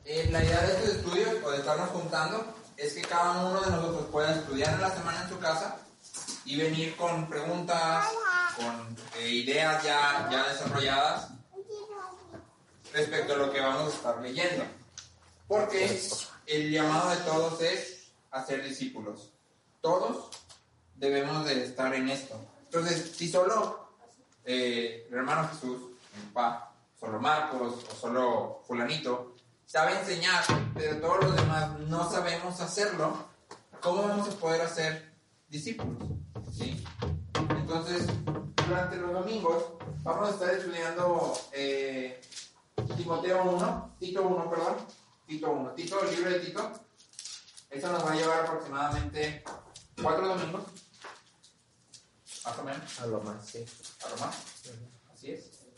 La idea de estos estudios, o de estarnos juntando, es que cada uno de nosotros pueda estudiar en la semana en su casa y venir con preguntas, con ideas ya desarrolladas respecto a lo que vamos a estar leyendo. Porque el llamado de todos es hacer discípulos. Todos debemos de estar en esto. Entonces, si solo el hermano Jesús, mi papá, solo Marcos o solo fulanito sabe enseñar, pero todos los demás no sabemos hacerlo, ¿cómo vamos a poder hacer discípulos? ¿Sí? Entonces, durante los domingos vamos a estar estudiando Tito 1, el libro de Tito. Esto nos va a llevar aproximadamente 4 domingos, más o menos. A lo más, sí. A lo más, así es.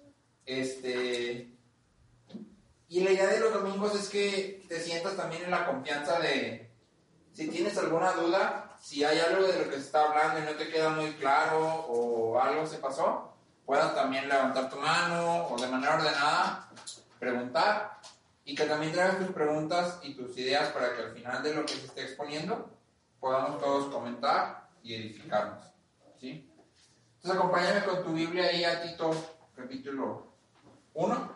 Y la idea de los domingos es que te sientas también en la confianza de, si tienes alguna duda, si hay algo de lo que se está hablando y no te queda muy claro o algo se pasó, puedas también levantar tu mano o de manera ordenada preguntar, y que también traigas tus preguntas y tus ideas para que al final de lo que se esté exponiendo podamos todos comentar y edificarnos, ¿sí? Entonces acompáñame con tu Biblia ahí a Tito capítulo 1.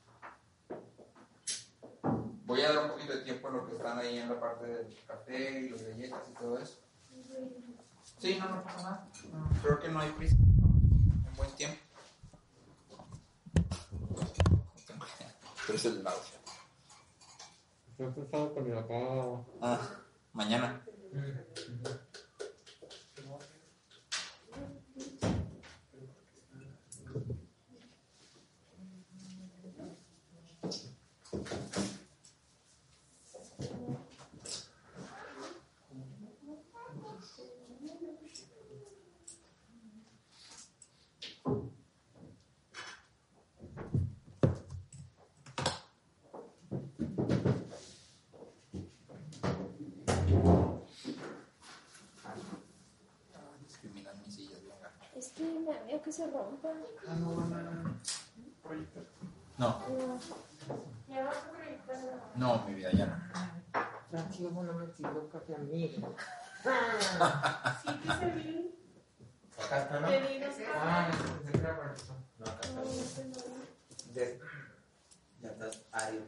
Voy a dar un poquito de tiempo en lo que están ahí en la parte del café y las galletas y todo eso. Sí, no pasa nada. Creo que no hay prisa. En buen tiempo. Pero es el lado. Yo he pensado con mi papá. Mañana. Es que me da miedo que se rompa. No. Ya vas a proyectar. No, mi vida, ya no. Tranquilo, no me sirvió café a mí. Sí, que se vi. Acá está, ¿no? Pedidos para. Pensé que era para eso. No, acá No, está. no, no. Ya estás árido.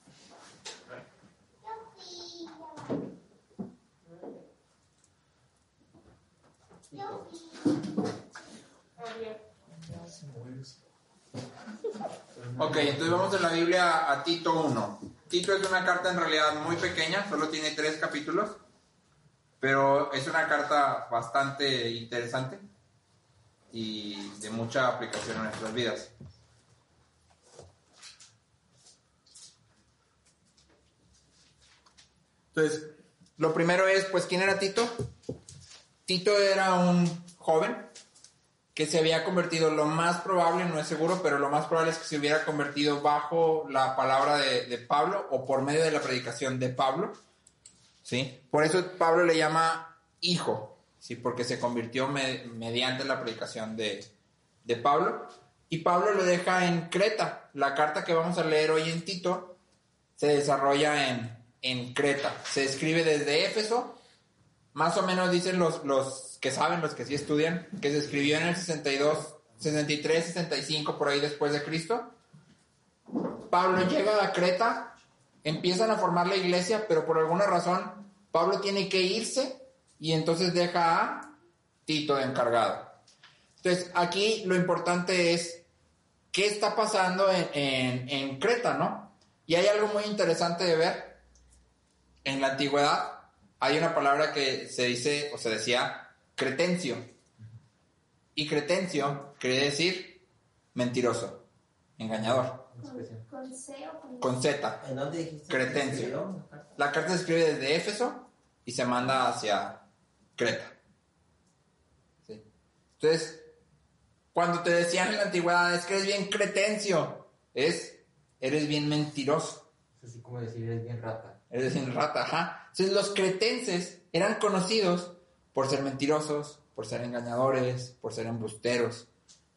Ok, entonces vamos en la Biblia a Tito 1. Tito es una carta en realidad muy pequeña, solo tiene 3 capítulos, pero es una carta bastante interesante y de mucha aplicación en nuestras vidas. Entonces, lo primero es, pues, ¿quién era Tito? Tito era un joven que se había convertido, lo más probable, no es seguro, pero lo más probable es que se hubiera convertido bajo la palabra de Pablo o por medio de la predicación de Pablo, ¿sí? Por eso Pablo le llama hijo, ¿sí? Porque se convirtió mediante la predicación de Pablo, y Pablo lo deja en Creta. La carta que vamos a leer hoy en Tito se desarrolla en Creta, se escribe desde Éfeso. Más o menos dicen los que saben, los que sí estudian, que se escribió en el 62, 63, 65, por ahí después de Cristo. Pablo llega a Creta, empiezan a formar la iglesia, pero por alguna razón Pablo tiene que irse y entonces deja a Tito de encargado. Entonces aquí lo importante es qué está pasando en Creta, ¿no? Y hay algo muy interesante de ver. En la antigüedad hay una palabra que se dice o se decía cretencio. Y cretencio quiere decir mentiroso, engañador. ¿Con C o con Con Z. ¿En dónde dijiste? Cretencio. La carta se escribe desde Éfeso y se manda hacia Creta. ¿Sí? Entonces, cuando te decían en la antigüedad, es que eres bien cretencio, eres bien mentiroso. Es así como decir, eres bien rata. Eres bien rata, ajá. Entonces los cretenses eran conocidos por ser mentirosos, por ser engañadores, por ser embusteros,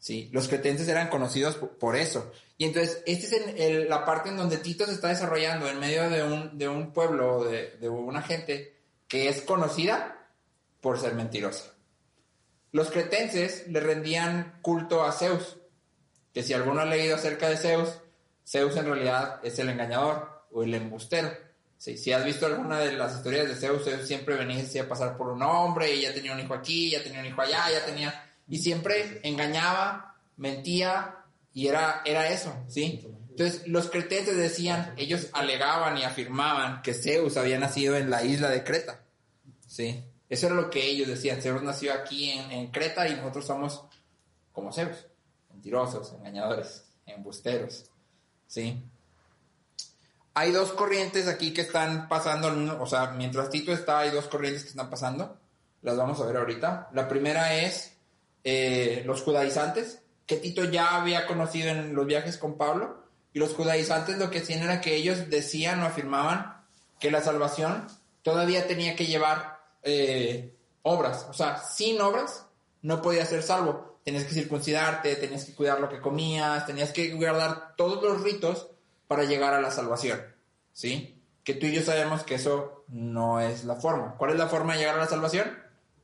¿sí? Los cretenses eran conocidos por eso. Y entonces, esta es la parte en donde Tito se está desarrollando en medio de un pueblo, de una gente que es conocida por ser mentirosa. Los cretenses le rendían culto a Zeus, que si alguno ha leído acerca de Zeus, Zeus en realidad es el engañador o el embustero. Sí, si has visto alguna de las historias de Zeus, Zeus siempre venía y se hacía pasar por un hombre y ya tenía un hijo aquí, ya tenía un hijo allá, y siempre engañaba, mentía y era eso, ¿sí? Entonces los cretenses decían, ellos alegaban y afirmaban que Zeus había nacido en la isla de Creta, ¿sí? Eso era lo que ellos decían, Zeus nació aquí en Creta y nosotros somos como Zeus, mentirosos, engañadores, embusteros, ¿sí? Hay dos corrientes aquí que están pasando, o sea, mientras Tito está, hay dos corrientes que están pasando, las vamos a ver ahorita. La primera es los judaizantes, que Tito ya había conocido en los viajes con Pablo, y los judaizantes lo que hacían era que ellos decían o afirmaban que la salvación todavía tenía que llevar obras, o sea, sin obras no podías ser salvo, tenías que circuncidarte, tenías que cuidar lo que comías, tenías que guardar todos los ritos para llegar a la salvación, ¿sí? Que tú y yo sabemos que eso no es la forma. ¿Cuál es la forma de llegar a la salvación?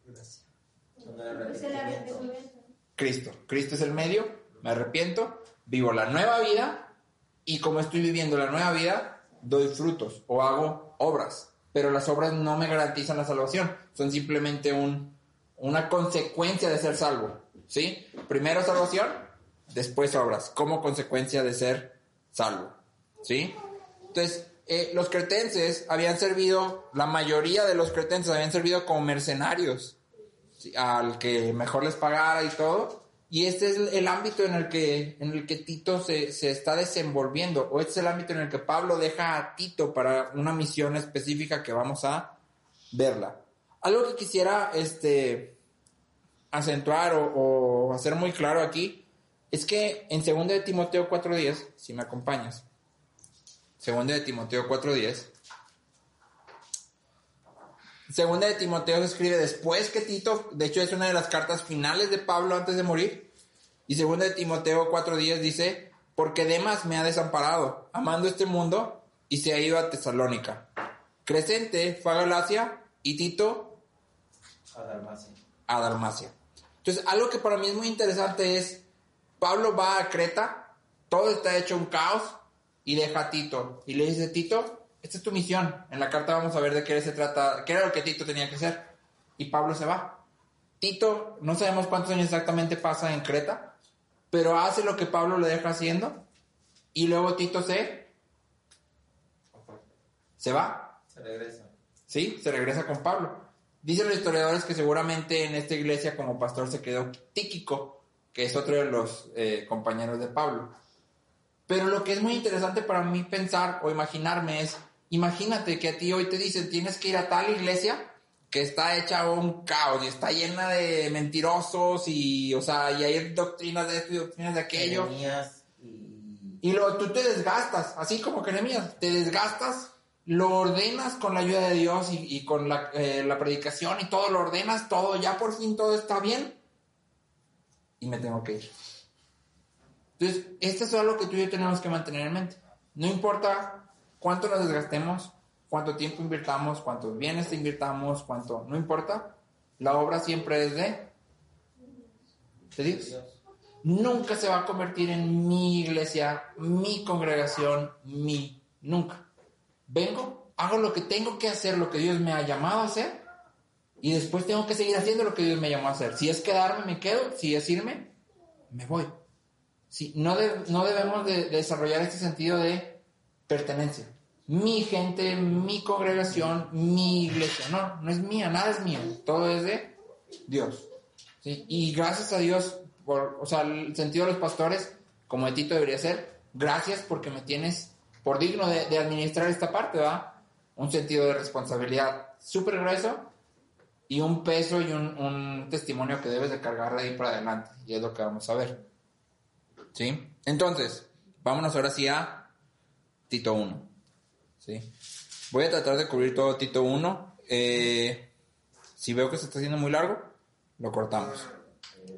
Cristo. Cristo es el medio, me arrepiento, vivo la nueva vida y como estoy viviendo la nueva vida, doy frutos o hago obras. Pero las obras no me garantizan la salvación, son simplemente una consecuencia de ser salvo, ¿sí? Primero salvación, después obras, como consecuencia de ser salvo, ¿sí? Entonces, los cretenses habían servido, la mayoría de los cretenses habían servido como mercenarios, ¿sí? Al que mejor les pagara y todo. Y este es el ámbito en el que Tito se está desenvolviendo, o este es el ámbito en el que Pablo deja a Tito para una misión específica que vamos a verla. Algo que quisiera acentuar o hacer muy claro aquí es que en 2 de Timoteo 4:10, si me acompañas, 2 de Timoteo 4:10, 2 de Timoteo se escribe después que Tito, de hecho es una de las cartas finales de Pablo antes de morir, y 2 de Timoteo 4:10 dice, porque Demas me ha desamparado, amando este mundo, y se ha ido a Tesalónica. Crescente fue a Galacia, y Tito a Dalmacia. Entonces, algo que para mí es muy interesante es, Pablo va a Creta, todo está hecho un caos, y deja a Tito, y le dice, Tito, esta es tu misión. En la carta vamos a ver de qué se trata, qué era lo que Tito tenía que hacer. Y Pablo se va. Tito, no sabemos cuántos años exactamente pasa en Creta, pero hace lo que Pablo le deja haciendo. Y luego Tito se va. Se regresa. Sí, se regresa con Pablo. Dicen los historiadores que seguramente en esta iglesia como pastor se quedó Tíquico, que es otro de los compañeros de Pablo. Pero lo que es muy interesante para mí pensar o imaginarme es, imagínate que a ti hoy te dicen, tienes que ir a tal iglesia que está hecha un caos y está llena de mentirosos y hay doctrinas de esto y doctrinas de aquello. Y luego tú te desgastas, así como que Nehemías, te desgastas, lo ordenas con la ayuda de Dios y con la predicación y todo lo ordenas, todo, ya por fin todo está bien y me tengo que ir. Entonces, esto es algo que tú y yo tenemos que mantener en mente. No importa cuánto nos desgastemos, cuánto tiempo invirtamos, cuántos bienes invirtamos, no importa. La obra siempre es de Dios. Nunca se va a convertir en mi iglesia, mi congregación, nunca. Vengo, hago lo que tengo que hacer, lo que Dios me ha llamado a hacer, y después tengo que seguir haciendo lo que Dios me llamó a hacer. Si es quedarme, me quedo. Si es irme, me voy. Sí, no debemos de desarrollar este sentido de pertenencia. Mi gente, mi congregación, mi iglesia. No es mía, nada es mío. Todo es de Dios. ¿Sí? Y gracias a Dios, el sentido de los pastores, como de Tito debería ser, gracias porque me tienes por digno de administrar esta parte, ¿verdad? Un sentido de responsabilidad súper grueso y un peso y un testimonio que debes de cargar de ahí para adelante. Y es lo que vamos a ver. ¿Sí? Entonces, vámonos ahora sí a Tito 1. ¿Sí? Voy a tratar de cubrir todo Tito 1. Si veo que se está haciendo muy largo, lo cortamos.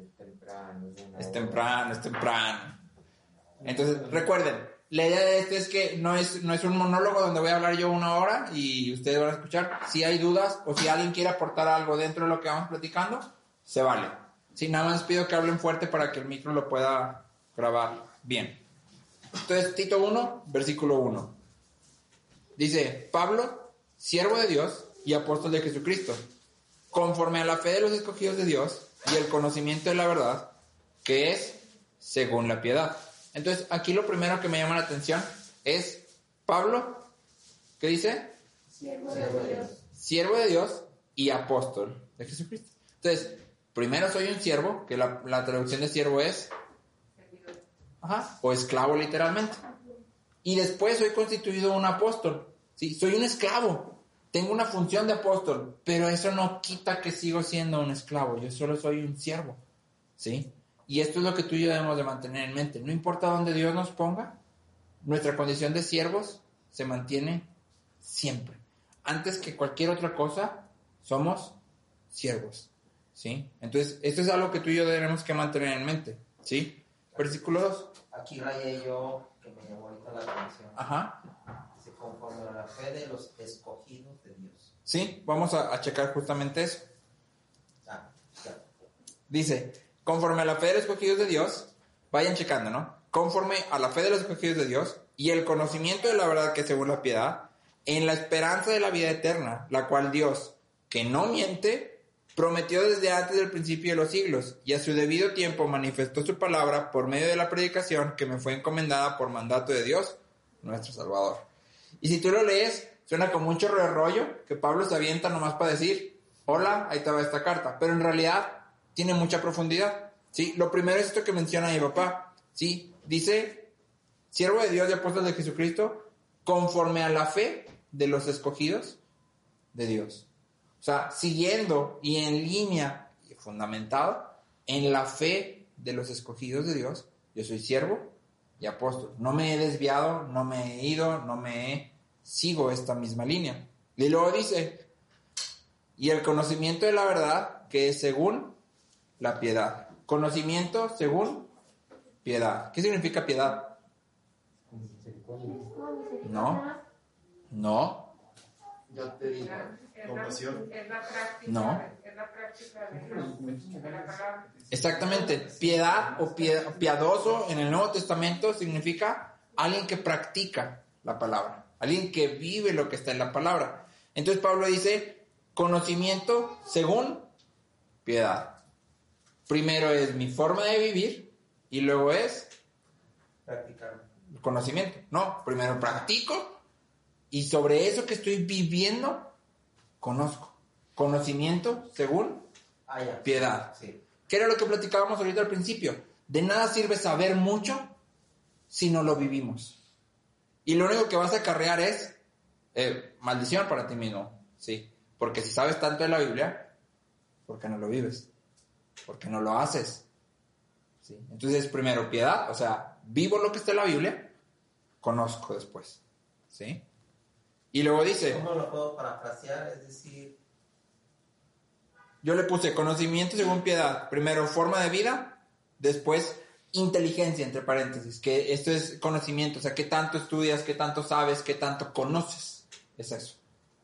Es temprano. Entonces, recuerden, la idea de esto es que no es un monólogo donde voy a hablar yo 1 hora y ustedes van a escuchar. Si hay dudas o si alguien quiere aportar algo dentro de lo que vamos platicando, se vale. Sí, nada más pido que hablen fuerte para que el micro lo pueda grabar bien. Entonces, Tito 1, versículo 1. Dice, Pablo, siervo de Dios y apóstol de Jesucristo, conforme a la fe de los escogidos de Dios y el conocimiento de la verdad, que es según la piedad. Entonces, aquí lo primero que me llama la atención es Pablo, ¿qué dice? Siervo de Dios. Siervo de Dios y apóstol de Jesucristo. Entonces, primero soy un siervo, que la traducción de siervo es o esclavo literalmente. Y después soy constituido un apóstol. Sí, soy un esclavo. Tengo una función de apóstol, pero eso no quita que sigo siendo un esclavo. Yo solo soy un siervo. ¿Sí? Y esto es lo que tú y yo debemos de mantener en mente. No importa dónde Dios nos ponga, nuestra condición de siervos se mantiene siempre. Antes que cualquier otra cosa, somos siervos. ¿Sí? Entonces, esto es algo que tú y yo debemos que mantener en mente. ¿Sí? Versículo 2. Aquí rayé yo, que me llamó ahorita la atención. Ajá. Se conforme a la fe de los escogidos de Dios. Sí, vamos a checar justamente eso. Ya. Dice, conforme a la fe de los escogidos de Dios, vayan checando, ¿no? Conforme a la fe de los escogidos de Dios y el conocimiento de la verdad que según la piedad, en la esperanza de la vida eterna, la cual Dios, que no miente, prometió desde antes del principio de los siglos, y a su debido tiempo manifestó su palabra por medio de la predicación que me fue encomendada por mandato de Dios, nuestro Salvador. Y si tú lo lees, suena como un chorro de rollo que Pablo se avienta nomás para decir, hola, ahí te va esta carta, pero en realidad tiene mucha profundidad. ¿Sí? Lo primero es esto que menciona mi papá. ¿Sí? Dice, siervo de Dios y apóstol de Jesucristo, conforme a la fe de los escogidos de Dios. O sea, siguiendo y en línea y fundamentado en la fe de los escogidos de Dios, yo soy siervo y apóstol. No me he desviado, no me he ido, sigo esta misma línea. Y luego dice, y el conocimiento de la verdad que es según la piedad. Conocimiento según piedad. ¿Qué significa piedad? No. Yo te digo, compasión. Es la práctica. No. Es la práctica de la palabra. Exactamente. Piedad o piadoso en el Nuevo Testamento significa alguien que practica la palabra, alguien que vive lo que está en la palabra. Entonces Pablo dice, conocimiento según piedad. Primero es mi forma de vivir y luego es Practicar. conocimiento. No, primero practico y sobre eso que estoy viviendo, conozco. Conocimiento según Ya. piedad. Sí. ¿Qué era lo que platicábamos ahorita al principio? De nada sirve saber mucho si no lo vivimos. Y lo único que vas a acarrear es maldición para ti mismo. Sí. Porque si sabes tanto de la Biblia, ¿por qué no lo vives? ¿Por qué no lo haces? ¿Sí? Entonces, primero, piedad. O sea, vivo lo que está en la Biblia, conozco después. ¿Sí? Y luego dice... ¿Cómo lo puedo parafrasear? Es decir... Yo le puse conocimiento según piedad. Primero, forma de vida. Después, inteligencia, entre paréntesis. Que esto es conocimiento. O sea, qué tanto estudias, qué tanto sabes, qué tanto conoces. Es eso.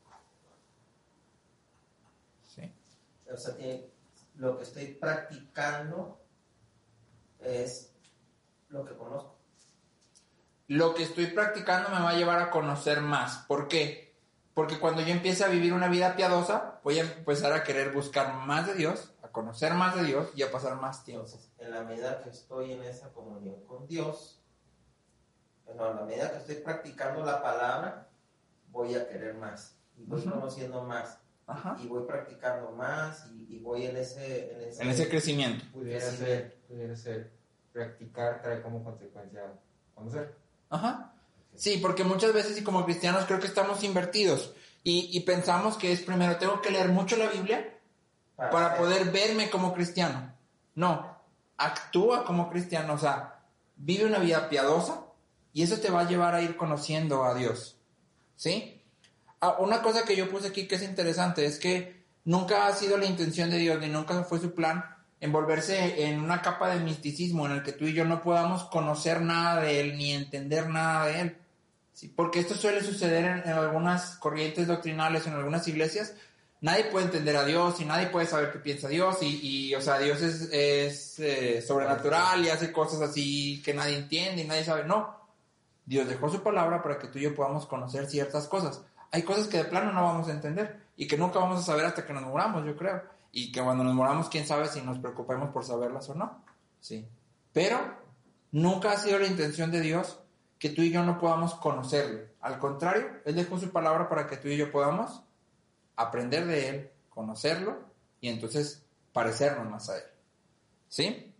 Sí. O sea, lo que estoy practicando es lo que conozco. Lo que estoy practicando me va a llevar a conocer más. ¿Por qué? Porque cuando yo empiece a vivir una vida piadosa, voy a empezar a querer buscar más de Dios, a conocer más de Dios y a pasar más tiempo. Entonces, en la medida que estoy en esa comunión con Dios, en la medida que estoy practicando la palabra, voy a querer más. Y voy conociendo más. Ajá. Y voy practicando más y voy en ese crecimiento. Pudiera ser, practicar trae como consecuencia conocer. Ajá. Sí, porque muchas veces y como cristianos creo que estamos invertidos y pensamos que es primero tengo que leer mucho la Biblia para poder verme como cristiano. No, actúa como cristiano, o sea, vive una vida piadosa y eso te va a llevar a ir conociendo a Dios. ¿Sí? Una cosa que yo puse aquí que es interesante es que nunca ha sido la intención de Dios ni nunca fue su plan envolverse en una capa de misticismo en el que tú y yo no podamos conocer nada de Él ni entender nada de Él. ¿Sí? Porque esto suele suceder en algunas corrientes doctrinales, en algunas iglesias. Nadie puede entender a Dios y nadie puede saber qué piensa Dios o sea, Dios es sobrenatural y hace cosas así que nadie entiende y nadie sabe. No, Dios dejó su palabra para que tú y yo podamos conocer ciertas cosas. Hay cosas que de plano no vamos a entender y que nunca vamos a saber hasta que nos muramos, yo creo. Y que cuando nos muramos, quién sabe si nos preocupemos por saberlas o no. Sí. Pero nunca ha sido la intención de Dios que tú y yo no podamos conocerle. Al contrario, Él dejó su palabra para que tú y yo podamos aprender de Él, conocerlo y entonces parecernos más a Él. ¿Sí?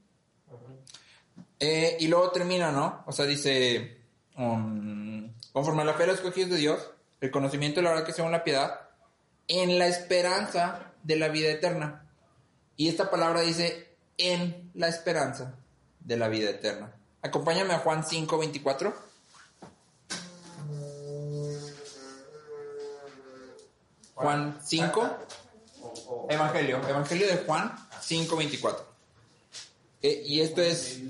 Y luego termina, ¿no? O sea, dice, conforme a la fe de los escogidos de Dios, el conocimiento de la verdad que según la piedad, en la esperanza de la vida eterna. Y esta palabra dice, en la esperanza de la vida eterna. Acompáñame a Juan 5:24. Juan 5, Evangelio de Juan 5:24. Y esto es...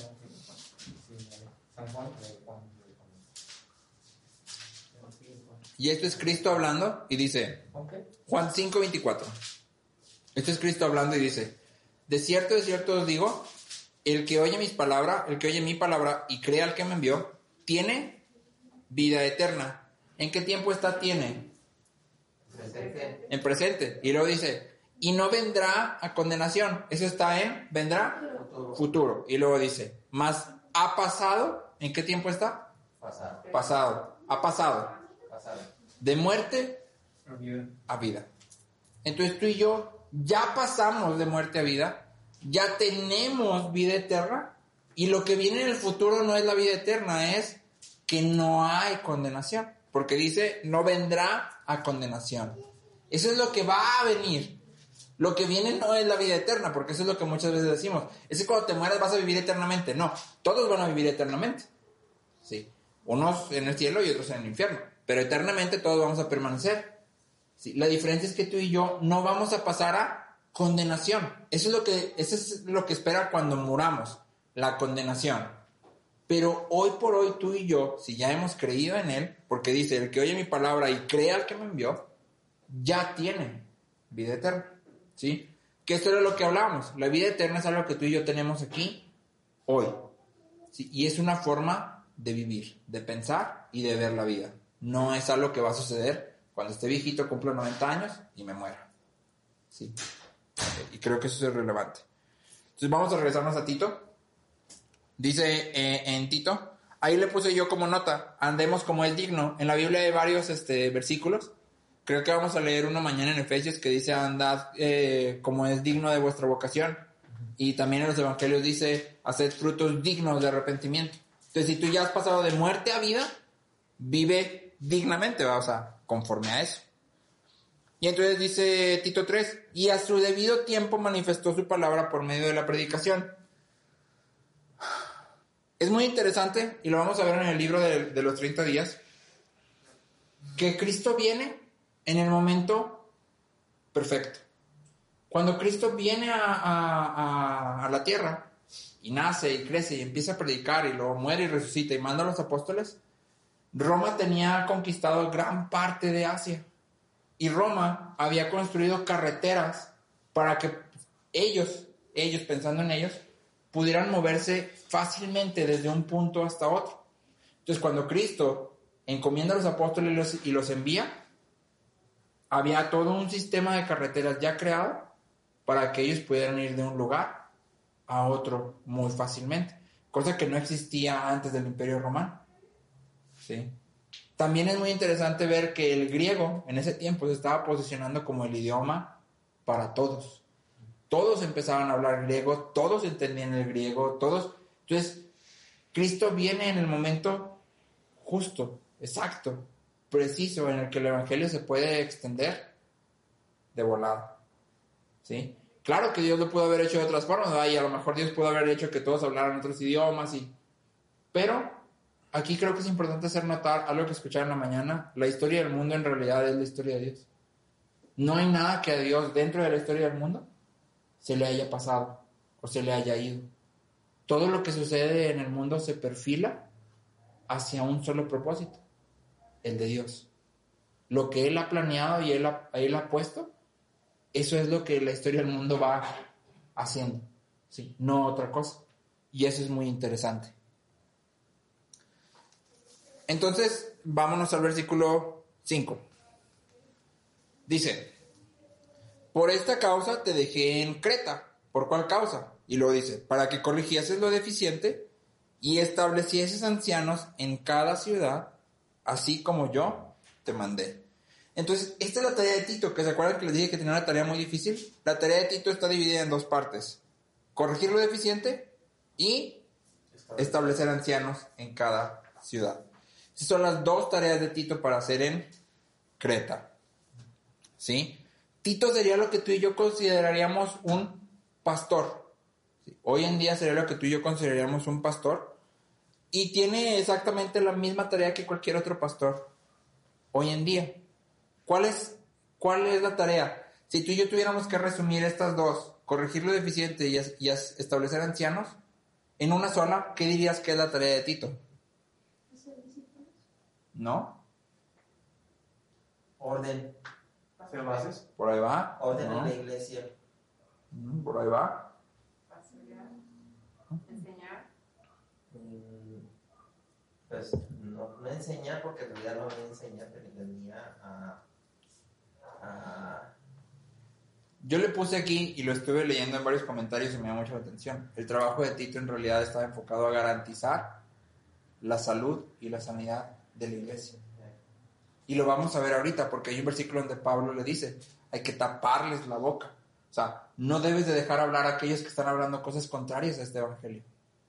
Y esto es Cristo hablando y dice, Juan 5:24. Esto es Cristo hablando y dice, de cierto os digo, el que oye mi palabra y cree al que me envió, tiene vida eterna. ¿En qué tiempo está tiene? Presente. En presente. Y luego dice, y no vendrá a condenación. Eso está en, vendrá, futuro. Y luego dice, mas ha pasado, ¿en qué tiempo está? Pasado. Ha pasado. De muerte a vida. Entonces tú y yo ya pasamos de muerte a vida, ya tenemos vida eterna, y lo que viene en el futuro no es la vida eterna, es que no hay condenación, porque dice, no vendrá a condenación. Eso es lo que va a venir. Lo que viene no es la vida eterna, porque eso es lo que muchas veces decimos. Es que cuando te mueras vas a vivir eternamente. No, todos van a vivir eternamente. Sí. Unos en el cielo y otros en el infierno. Pero eternamente todos vamos a permanecer. Sí. La diferencia es que tú y yo no vamos a pasar a condenación. Eso es lo que espera cuando muramos, la condenación. Pero hoy por hoy tú y yo, si ya hemos creído en Él, porque dice, el que oye mi palabra y cree al que me envió, ya tiene vida eterna. ¿Sí? Que esto era lo que hablábamos. La vida eterna es algo que tú y yo tenemos aquí, hoy. ¿Sí? Y es una forma de vivir, de pensar y de ver la vida. No es algo que va a suceder cuando esté viejito, cumplo 90 años y me muera. ¿Sí? Okay. Y creo que eso es relevante. Entonces vamos a regresarnos a Tito. Dice en Tito, ahí le puse yo como nota, andemos como es digno. En la Biblia hay varios versículos. Creo que vamos a leer uno mañana en Efesios que dice, andad como es digno de vuestra vocación. Y también en los evangelios dice, haced frutos dignos de arrepentimiento. Entonces, si tú ya has pasado de muerte a vida, vive dignamente, ¿va? O sea, conforme a eso. Y entonces dice Tito 3, y a su debido tiempo manifestó su palabra por medio de la predicación. Es muy interesante, y lo vamos a ver en el libro de los 30 días, que Cristo viene en el momento perfecto. Cuando Cristo viene a la tierra, y nace, y crece, y empieza a predicar, y luego muere y resucita, y manda a los apóstoles, Roma tenía conquistado gran parte de Asia. Y Roma había construido carreteras para que ellos pensando en ellos, pudieran moverse fácilmente desde un punto hasta otro. Entonces, cuando Cristo encomienda a los apóstoles y los envía, había todo un sistema de carreteras ya creado para que ellos pudieran ir de un lugar a otro muy fácilmente, cosa que no existía antes del Imperio Romano. ¿Sí? También es muy interesante ver que el griego en ese tiempo se estaba posicionando como el idioma para todos. Todos empezaban a hablar griego, todos entendían el griego, todos. Entonces, Cristo viene en el momento justo, exacto, preciso, en el que el evangelio se puede extender de volada. ¿Sí? Claro que Dios lo pudo haber hecho de otras formas, ¿verdad? Y a lo mejor Dios pudo haber hecho que todos hablaran otros idiomas, pero aquí creo que es importante hacer notar algo que escucharon en la mañana. La historia del mundo en realidad es la historia de Dios. No hay nada que a Dios dentro de la historia del mundo se le haya pasado. o se le haya ido. Todo lo que sucede en el mundo se perfila hacia un solo propósito, el de Dios. Lo que Él ha planeado y Él ha puesto, eso es lo que la historia del mundo va haciendo, ¿sí? No otra cosa. Y eso es muy interesante. Entonces, vámonos al versículo 5. Dice, por esta causa te dejé en Creta. ¿Por cuál causa? Y luego dice, para que corrigieses lo deficiente y establecieses ancianos en cada ciudad, así como yo te mandé. Entonces, esta es la tarea de Tito, que se acuerdan que les dije que tenía una tarea muy difícil. La tarea de Tito está dividida en dos partes. Corregir lo deficiente y establecer ancianos en cada ciudad. Esas son las dos tareas de Tito para hacer en Creta. ¿Sí? Tito sería lo que tú y yo consideraríamos un pastor. ¿Sí? Hoy en día sería lo que tú y yo consideraríamos un pastor. Y tiene exactamente la misma tarea que cualquier otro pastor hoy en día. ¿Cuál es la tarea? Si tú y yo tuviéramos que resumir estas dos, corregir lo deficiente y establecer ancianos, en una sola, ¿qué dirías que es la tarea de Tito? ¿No? Orden. ¿Hacer bases? Por ahí va. Orden ¿no? en la iglesia. Por ahí va. Pastorear, enseñar. Pues no enseñar, porque en realidad no venía a enseñar, pero venía a Yo le puse aquí y lo estuve leyendo en varios comentarios y me llamó mucho la atención. El trabajo de Tito en realidad estaba enfocado a garantizar la salud y la sanidad de la iglesia. Y lo vamos a ver ahorita, porque hay un versículo donde Pablo le dice, hay que taparles la boca. O sea, no debes de dejar hablar a aquellos que están hablando cosas contrarias a este evangelio.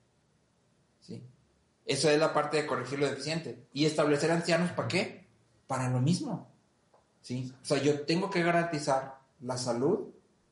¿Sí? Eso es la parte de corregir lo deficiente. Y establecer ancianos, ¿para qué? Para lo mismo. ¿Sí? O sea, yo tengo que garantizar la salud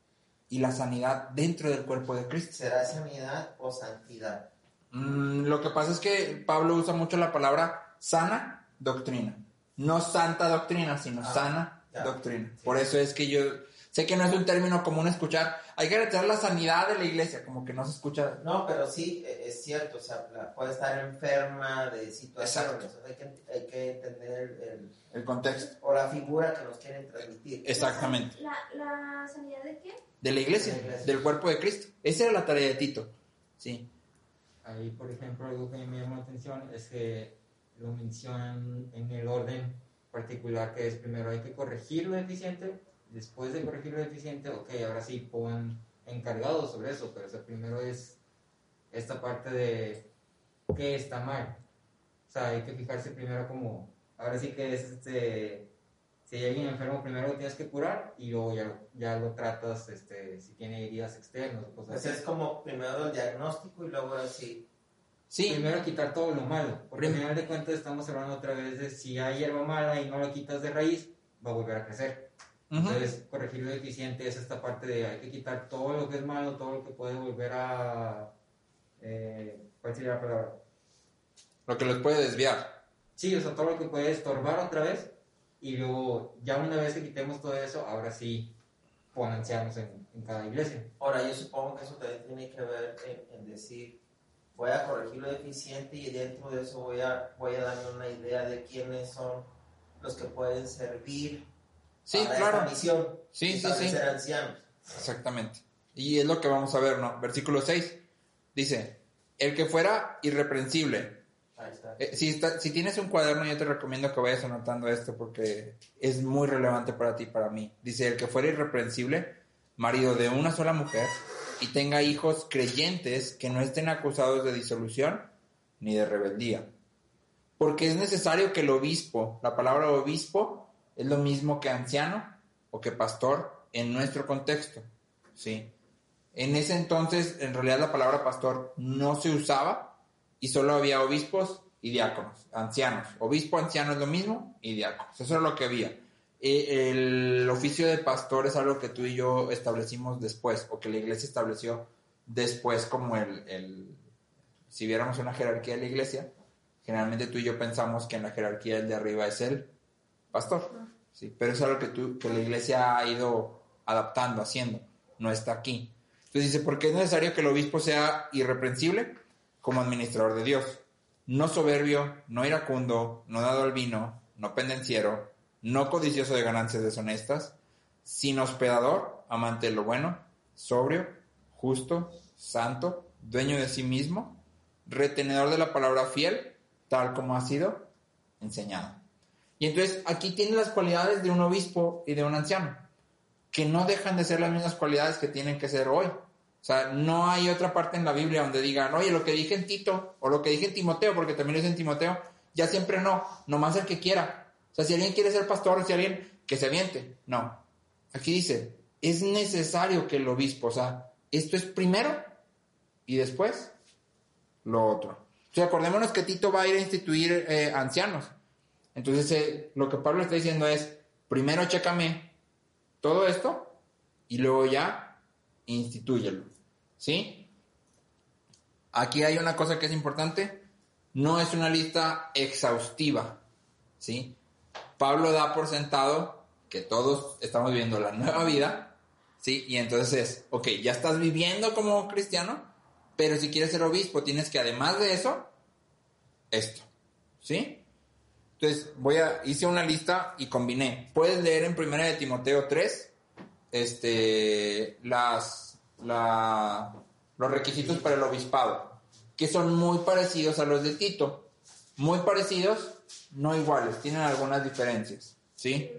y la sanidad dentro del cuerpo de Cristo. ¿Será sanidad o santidad? Lo que pasa es que Pablo usa mucho la palabra sana doctrina. No santa doctrina, sino sana doctrina. Sí. Por eso es que yo sé que no es un término común escuchar. Hay que garantizar la sanidad de la iglesia, como que no se escucha. No, pero sí, es cierto, o sea, puede estar enferma de situaciones, o sea, hay que entender El contexto. o la figura que nos quieren transmitir. Exactamente. ¿La sanidad de qué? De la iglesia, del cuerpo de Cristo. Esa era la tarea de Tito. Sí. Ahí, por ejemplo, algo que me llama la atención es que lo mencionan en el orden particular, que es primero hay que corregir lo deficiente, después de corregir lo deficiente, ok, ahora sí pongan encargados sobre eso, pero o sea, primero es esta parte de qué está mal. O sea, hay que fijarse primero como, ahora sí que es si hay alguien enfermo, primero lo tienes que curar y luego ya lo tratas, si tiene heridas externas o cosas Pues así. es como primero el diagnóstico y luego así. Sí. Primero quitar todo lo malo, porque al final de cuentas estamos hablando otra vez de si hay hierba mala y no la quitas de raíz, va a volver a crecer. Ujú. Entonces, corregir lo deficiente es esta parte de hay que quitar todo lo que es malo, todo lo que puede volver a... ¿cuál sería la palabra? Lo que los puede desviar. Sí, o sea, todo lo que puede estorbar otra vez, y luego, ya una vez que quitemos todo eso, ahora sí, pon ancianos en cada iglesia. Ahora, yo supongo que eso también tiene que ver en decir, voy a corregir lo deficiente y dentro de eso voy a darme una idea de quiénes son los que pueden servir Sí, para claro. esta misión. Sí, establecer ancianos. Exactamente. Y es lo que vamos a ver, ¿no? Versículo 6. Dice, el que fuera irreprensible. Ahí está. Si tienes un cuaderno, yo te recomiendo que vayas anotando esto porque es muy relevante para ti y para mí. Dice, el que fuera irreprensible, marido de una sola mujer, y tenga hijos creyentes que no estén acusados de disolución ni de rebeldía. Porque es necesario que el obispo, la palabra obispo es lo mismo que anciano o que pastor en nuestro contexto, ¿sí? En ese entonces, en realidad la palabra pastor no se usaba y solo había obispos y diáconos, ancianos. Obispo, anciano es lo mismo y diáconos. Eso era lo que había. El oficio de pastor es algo que tú y yo establecimos después, o que la iglesia estableció después, como si viéramos una jerarquía de la iglesia, generalmente tú y yo pensamos que en la jerarquía el de arriba es el pastor, ¿sí? Pero es algo que la iglesia ha ido adaptando, haciendo, no está aquí. Entonces dice, porque es necesario que el obispo sea irreprensible como administrador de Dios, no soberbio, no iracundo, no dado al vino, no pendenciero, no codicioso de ganancias deshonestas, sino hospedador, amante de lo bueno, sobrio, justo, santo, dueño de sí mismo, retenedor de la palabra fiel, tal como ha sido enseñado. Y entonces aquí tiene las cualidades de un obispo y de un anciano, que no dejan de ser las mismas cualidades que tienen que ser hoy. O sea, no hay otra parte en la Biblia donde digan, oye, lo que dije en Tito, o lo que dije en Timoteo, porque también lo dice en Timoteo, ya siempre no, nomás el que quiera. O sea, si alguien quiere ser pastor, o si alguien que se aviente, no. Aquí dice, es necesario que el obispo, o sea, esto es primero y después lo otro. O sea, acordémonos que Tito va a ir a instituir ancianos. Entonces, lo que Pablo está diciendo es, primero chécame todo esto y luego ya institúyelo, ¿sí? Aquí hay una cosa que es importante, no es una lista exhaustiva, ¿sí? Pablo da por sentado que todos estamos viviendo la nueva vida, ¿sí? Y entonces, ok, ya estás viviendo como cristiano, pero si quieres ser obispo tienes que además de eso, esto, ¿sí? Entonces, hice una lista y combiné. Puedes leer en 1 de Timoteo 3 los requisitos para el obispado, que son muy parecidos a los de Tito. Muy parecidos, no iguales, tienen algunas diferencias, ¿sí?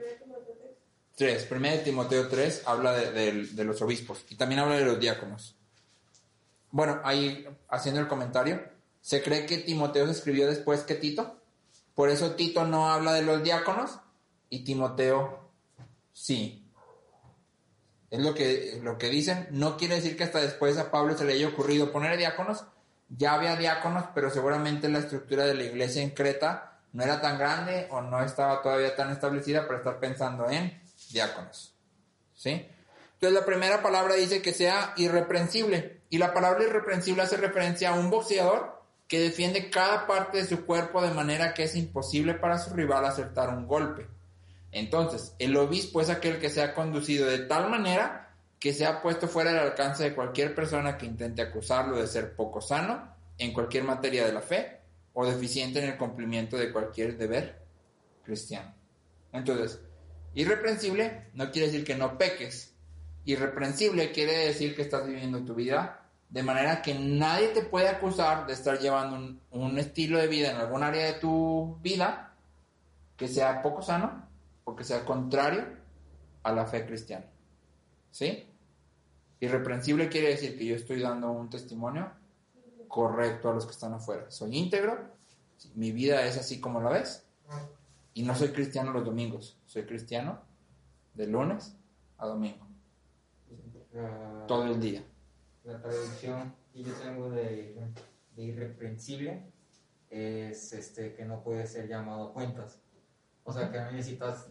1 de Timoteo 3 habla de los obispos y también habla de los diáconos. Bueno, ahí haciendo el comentario, se cree que Timoteo se escribió después que Tito. Por eso Tito no habla de los diáconos y Timoteo sí. Es lo que dicen. No quiere decir que hasta después a Pablo se le haya ocurrido poner diáconos. Ya había diáconos, pero seguramente la estructura de la iglesia en Creta no era tan grande o no estaba todavía tan establecida para estar pensando en diáconos. ¿Sí? Entonces la primera palabra dice que sea irreprensible. Y la palabra irreprensible hace referencia a un boxeador que defiende cada parte de su cuerpo de manera que es imposible para su rival acertar un golpe. Entonces, el obispo es aquel que se ha conducido de tal manera que se ha puesto fuera del alcance de cualquier persona que intente acusarlo de ser poco sano en cualquier materia de la fe o deficiente en el cumplimiento de cualquier deber cristiano. Entonces, irreprensible no quiere decir que no peques. Irreprensible quiere decir que estás viviendo tu vida de manera que nadie te puede acusar de estar llevando un estilo de vida en algún área de tu vida que sea poco sano o que sea contrario a la fe cristiana. ¿Sí? Irreprensible quiere decir que yo estoy dando un testimonio correcto a los que están afuera. Soy íntegro, mi vida es así como la ves, y no soy cristiano los domingos, soy cristiano de lunes a domingo. Todo el día. La traducción que yo tengo de irreprensible es que no puede ser llamado a cuentas. O sea, que no necesitas,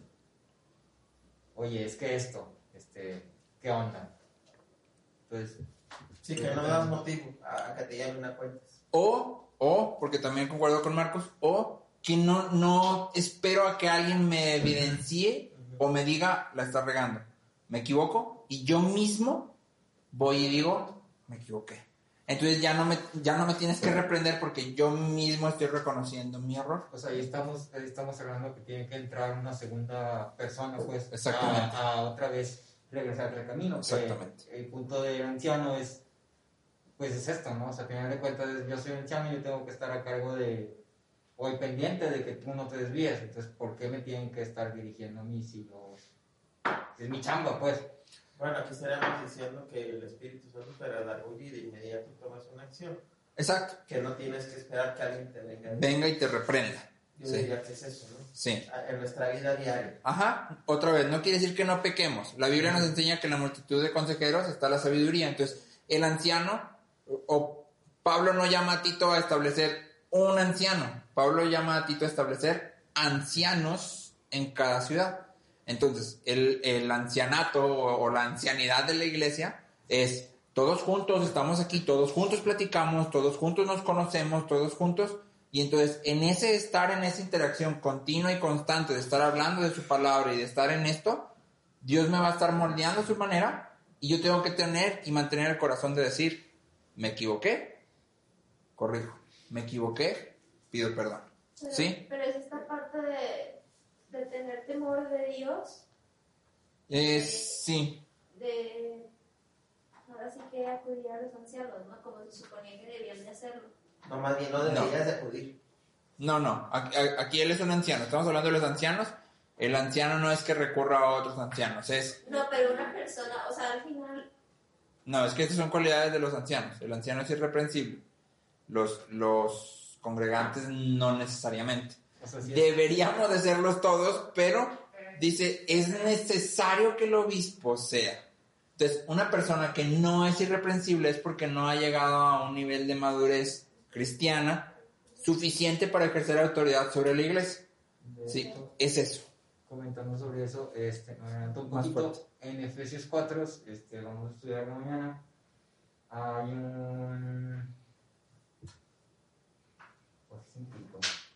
oye, es que esto, ¿qué onda? Entonces, sí, que no das motivo a que te llamen a cuentas. O, porque también concuerdo con Marcos, o que no espero a que alguien me evidencie o me diga, la está regando. Me equivoco y yo mismo voy y digo, me equivoqué. Entonces ya no me tienes que reprender porque yo mismo estoy reconociendo mi error. O sea, ahí estamos hablando que tiene que entrar una segunda persona, pues, exactamente, a otra vez regresar al camino. Exactamente. El punto del anciano es esto, ¿no? O sea, al final de cuentas, yo soy anciano y yo tengo que estar a cargo o el pendiente de que tú no te desvíes. Entonces, ¿por qué me tienen que estar dirigiendo a mí si es mi chamba, pues? Bueno, aquí estaríamos diciendo que el Espíritu Santo te redarguye y de inmediato tomas una acción. Exacto. Que no tienes que esperar que alguien te venga y te reprenda. Yo diría que es eso, ¿no? Sí. En nuestra vida diaria. Ajá, otra vez, no quiere decir que no pequemos. La Biblia nos enseña que en la multitud de consejeros está la sabiduría. Entonces, el anciano, o Pablo no llama a Tito a establecer un anciano. Pablo llama a Tito a establecer ancianos en cada ciudad. Entonces, el ancianato o la ancianidad de la iglesia es todos juntos, estamos aquí, todos juntos platicamos, todos juntos nos conocemos, todos juntos. Y entonces, en ese estar, en esa interacción continua y constante de estar hablando de su palabra y de estar en esto, Dios me va a estar moldeando a su manera Y yo tengo que tener y mantener el corazón de decir, me equivoqué, corrijo, me equivoqué, pido perdón. Pero, ¿Sí? pero es esta parte de tener temor de Dios, Sí. de ahora sí que acudir a los ancianos, ¿no? Como se suponía que debían de hacerlo. No, más bien no deberías de acudir. No. Aquí él es un anciano. Estamos hablando de los ancianos. El anciano no es que recurra a otros ancianos. No, pero una persona, o sea, al final... No, es que estas son cualidades de los ancianos. El anciano es irreprensible. Los congregantes no necesariamente. O sea, sí Deberíamos de serlos todos, pero dice, es necesario que el obispo sea. Entonces, una persona que no es irreprensible es porque no ha llegado a un nivel de madurez cristiana suficiente para ejercer autoridad sobre la iglesia. De Sí, hecho, es eso. comentando sobre eso, me adelanto un Más poquito. fuerte. En Efesios 4, vamos a estudiarlo mañana. Hay un... Pues es un pico.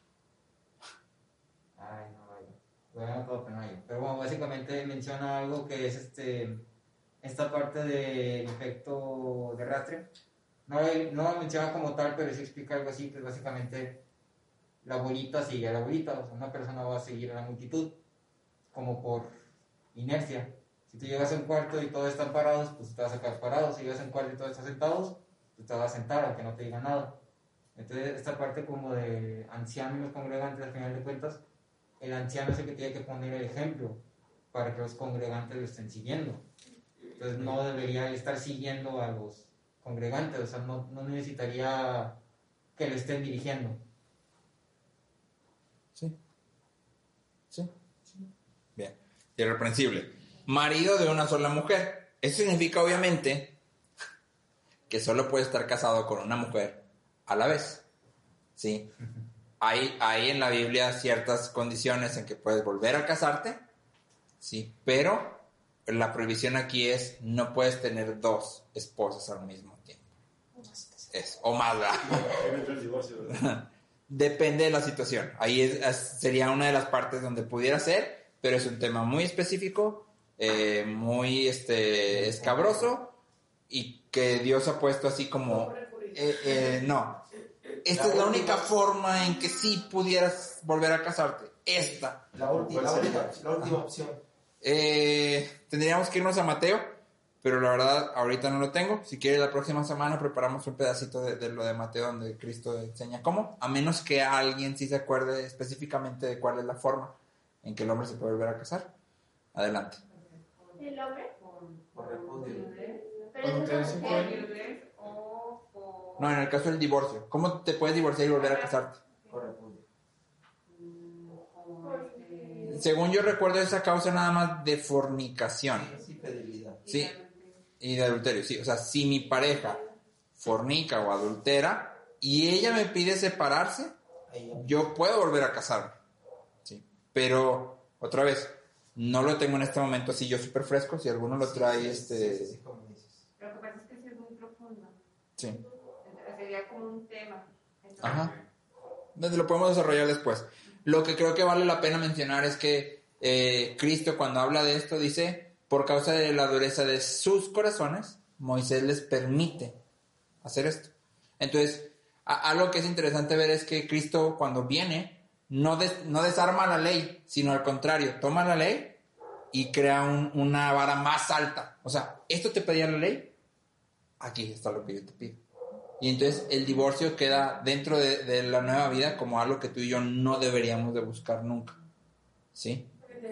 Ay, no vaya. Voy a anotar, pero no hay. Pero bueno, básicamente menciona algo que es esta parte del efecto de arrastre. No lo menciona como tal, pero sí explica algo así, que es básicamente la bolita sigue a la bolita. O sea, una persona va a seguir a la multitud, como por inercia. Si tú llegas a un cuarto y todos están parados, pues te vas a quedar parado. Si llegas a un cuarto y todos están sentados, pues te vas a sentar, aunque no te diga nada. Entonces, esta parte como de anciano y los congregantes, al final de cuentas, el anciano es el que tiene que poner el ejemplo para que los congregantes lo estén siguiendo. Entonces, no debería estar siguiendo a los congregantes, o sea, no necesitaría que lo estén dirigiendo. Sí. Bien. Irreprensible. Marido de una sola mujer. Eso significa, obviamente, que solo puede estar casado con una mujer a la vez. ¿Sí? Hay en la Biblia ciertas condiciones en que puedes volver a casarte. Sí, pero la prohibición aquí es no puedes tener dos esposas al mismo tiempo. O más, ¿verdad? Ahí entra el divorcio, ¿verdad? Depende de la situación. Ahí sería una de las partes donde pudiera ser, pero es un tema muy específico, muy escabroso, y que Dios ha puesto así como... no. Esta es la única forma en que sí pudieras volver a casarte. Esta. La última opción. Tendríamos que irnos a Mateo, pero la verdad ahorita no lo tengo. Si quieres, la próxima semana preparamos un pedacito de lo de Mateo donde Cristo enseña cómo, a menos que alguien sí se acuerde específicamente de cuál es la forma en que el hombre se puede volver a casar. Adelante. ¿El hombre? Por repudio. Pero Cuando es te una dicen mujer. O por... No, en el caso del divorcio. ¿Cómo te puedes divorciar y volver a casarte? Por repudio. Según yo recuerdo, esa causa nada más de fornicación. Es infidelidad. Sí. Y de adulterio, sí. O sea, si mi pareja fornica o adultera y ella me pide separarse, Ahí ya. yo puedo volver a casarme. Sí. Pero, otra vez, no lo tengo en este momento así yo súper fresco. Si alguno lo trae, Sí, como dices. Lo que pasa es que sí es muy profundo. Sí. Entonces, sería como un tema. Entonces, Ajá. Entonces lo podemos desarrollar después. Lo que creo que vale la pena mencionar es que Cristo, cuando habla de esto, dice, por causa de la dureza de sus corazones, Moisés les permite hacer esto. Entonces, algo que es interesante ver es que Cristo, cuando viene, no desarma la ley, sino al contrario, toma la ley y crea una vara más alta. O sea, ¿esto te pedía la ley? Aquí está lo que yo te pido. Y entonces el divorcio queda dentro de la nueva vida como algo que tú y yo no deberíamos de buscar nunca. ¿Sí?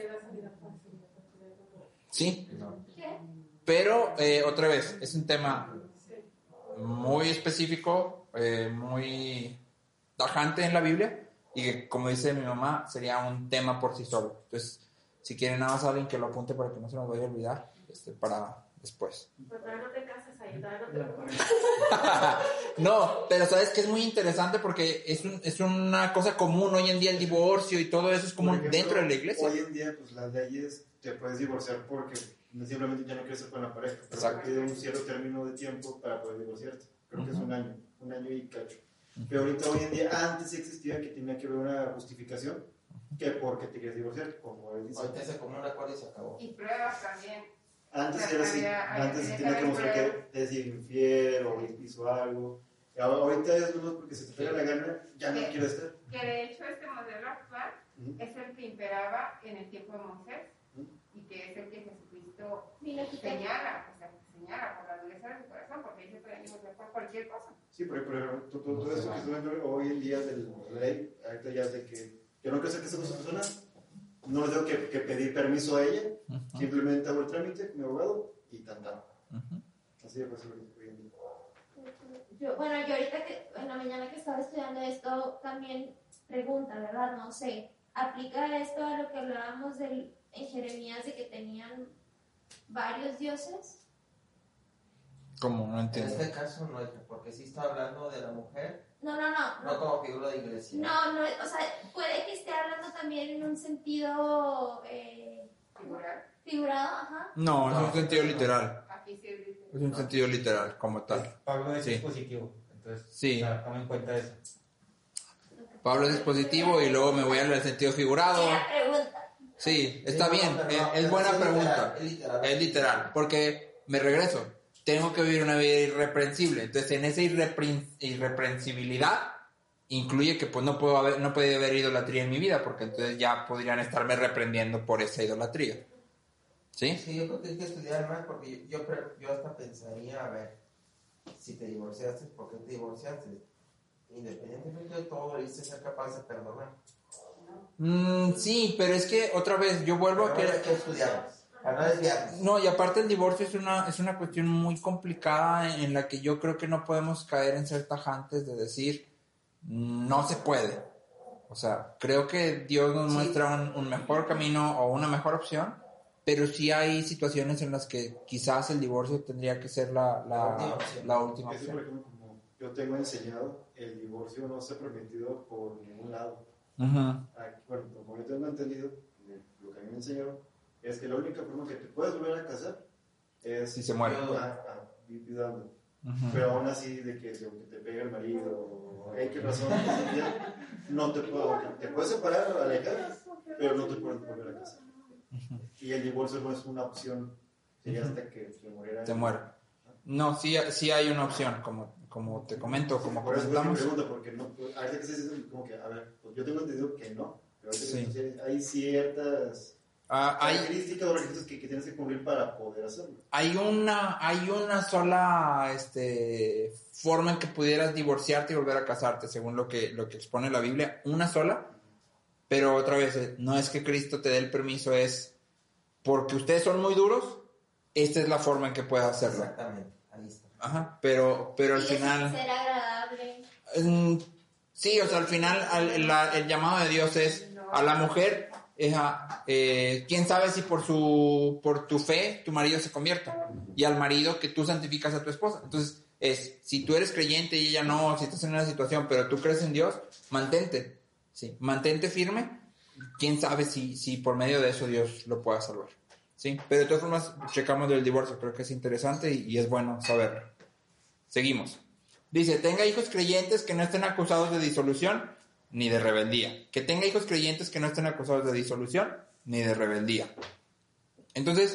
Sí. ¿Qué? Pero, otra vez, es un tema muy específico, muy tajante en la Biblia, y que, como dice mi mamá, sería un tema por sí solo. Entonces, si quieren nada más alguien que lo apunte para que no se nos vaya a olvidar, para después. Pero todavía no te casas ahí, todavía no te pones. No, pero sabes que es muy interesante porque es una cosa común hoy en día, el divorcio y todo eso es común Por ejemplo, dentro de la iglesia. Hoy en día, pues las leyes te puedes divorciar porque simplemente ya no quieres estar con la pareja. Pero Exacto. te pide un cierto término de tiempo para poder divorciarte. Creo que es un año y cacho. Pero ahorita, hoy en día, antes sí existía que tenía que haber una justificación que porque te quieres divorciar, como él dice. Ahorita se come un acuerdo y se acabó. Y pruebas también. Antes era así, antes se tenía que mostrar que es decir infiel o hizo algo. Ahorita es nomás porque se te pega la gana, ya no quiere estar. Que de hecho este modelo actual es el que imperaba en el tiempo de Moisés y que es el que Jesucristo señala, o sea, señala por la dureza de su corazón, porque ahí se puede divorciar por cualquier cosa. Sí, pero todo eso que estoy viendo hoy en día del ley, ahorita ya es de que yo no quiero ser casado con esa persona, no le tengo que pedir permiso a ella, simplemente hago el trámite con mi abogado y tan. Así de fácil hoy en día. Yo ahorita que en la mañana que estaba estudiando esto, también pregunta, ¿verdad? No sé, ¿aplica esto a lo que hablábamos en Jeremías de que tenían varios dioses? ¿Cómo? No En entiendo. este caso no, porque sí está hablando de la mujer, No. no como figura de iglesia. No, o sea, puede que esté hablando también en un sentido figurado, ajá. No, es un sentido literal. Aquí sí dice. Es un sentido literal, como tal. Pablo es Sí. dispositivo, entonces Sí. toma en cuenta eso. Pablo es dispositivo y luego me voy al sentido figurado. Era pregunta. Sí, está Sí, bien, pero es buena es pregunta. literal. Es literal, porque me regreso. Tengo que vivir una vida irreprensible. Entonces, en esa irreprensibilidad incluye que pues no puede haber idolatría en mi vida, porque entonces ya podrían estarme reprendiendo por esa idolatría. ¿Sí? Sí, yo creo que hay que estudiar más porque yo hasta pensaría, a ver, si te divorciaste, ¿por qué te divorciaste? Independientemente de todo, debiste ser capaz de perdonar. Sí, pero es que otra vez yo vuelvo a Pero que... hay que estudiar, para no desviarnos. No, y aparte el divorcio es una cuestión muy complicada en la que yo creo que no podemos caer en ser tajantes de decir no se puede. O sea, creo que Dios nos muestra un mejor camino o una mejor opción, pero sí hay situaciones en las que quizás el divorcio tendría que ser la última Eso, por opción. ejemplo, como yo tengo enseñado, el divorcio no está permitido por ningún lado. Ujú. Bueno, como yo tengo entendido, lo que a mí me enseñaron, es que la única forma que te puedes volver a casar es Si se muere. viudando. Ujú. Pero aún así, de que si aunque te pega el marido o hay que razón, no te puedes separar o alejar, pero no te puedes volver a casar. Y el divorcio no es una opción, sería hasta que muriera. Te muere. No, sí hay una opción, como te comento, como Por eso me comentamos. pregunto, porque no, ahorita que se dice como que, a ver, pues yo tengo entendido que no, pero Sí. hay ciertas Hay características o requisitos que tienes que cumplir para poder hacerlo. Hay una sola forma en que pudieras divorciarte y volver a casarte, según lo que expone la Biblia, una sola, pero otra vez, no es que Cristo te dé el permiso, es porque ustedes son muy duros, esta es la forma en que puedes hacerlo. Exactamente, ahí está. Ajá, pero al final... Ser agradable. Sí, o sea, al final el llamado de Dios es a la mujer, quién sabe si por tu fe tu marido se convierta, y al marido que tú santificas a tu esposa. Entonces si tú eres creyente y ella no, si estás en una situación pero tú crees en Dios, mantente firme. Quién sabe si por medio de eso Dios lo pueda salvar. Sí, pero de todas formas checamos del divorcio, creo que es interesante y es bueno saberlo. Seguimos. Dice, tenga hijos creyentes que no estén acusados de disolución ni de rebeldía. Que tenga hijos creyentes que no estén acusados de disolución ni de rebeldía. Entonces,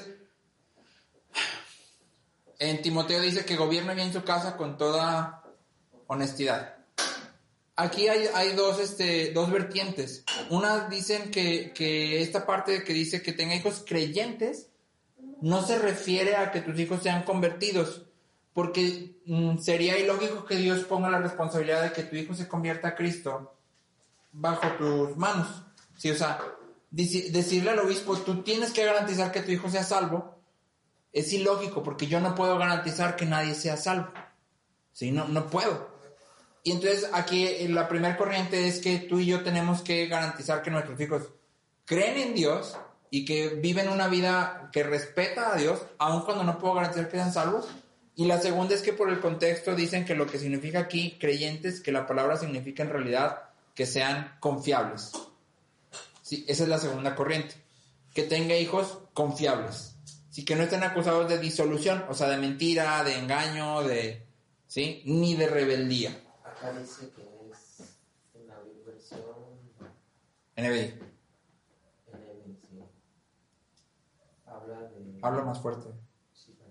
en Timoteo dice que gobierne bien su casa con toda honestidad. Aquí hay dos vertientes. Una dicen que esta parte que dice que tenga hijos creyentes no se refiere a que tus hijos sean convertidos, porque sería ilógico que Dios ponga la responsabilidad de que tu hijo se convierta a Cristo bajo tus manos. Sí, o sea, decirle al obispo, tú tienes que garantizar que tu hijo sea salvo, es ilógico, porque yo no puedo garantizar que nadie sea salvo. Sí, no puedo. Y entonces aquí la primera corriente es que tú y yo tenemos que garantizar que nuestros hijos creen en Dios y que viven una vida que respeta a Dios, aun cuando no puedo garantizar que sean salvos. Y la segunda es que por el contexto dicen que lo que significa aquí creyentes, que la palabra significa en realidad que sean confiables. Sí, esa es la segunda corriente. Que tenga hijos confiables. Sí, que no estén acusados de disolución, o sea, de mentira, de engaño, ¿sí? Ni de rebeldía. Acá dice que es en la versión NBI. NBI, sí. A Habla de... Habla más fuerte. Sí, para...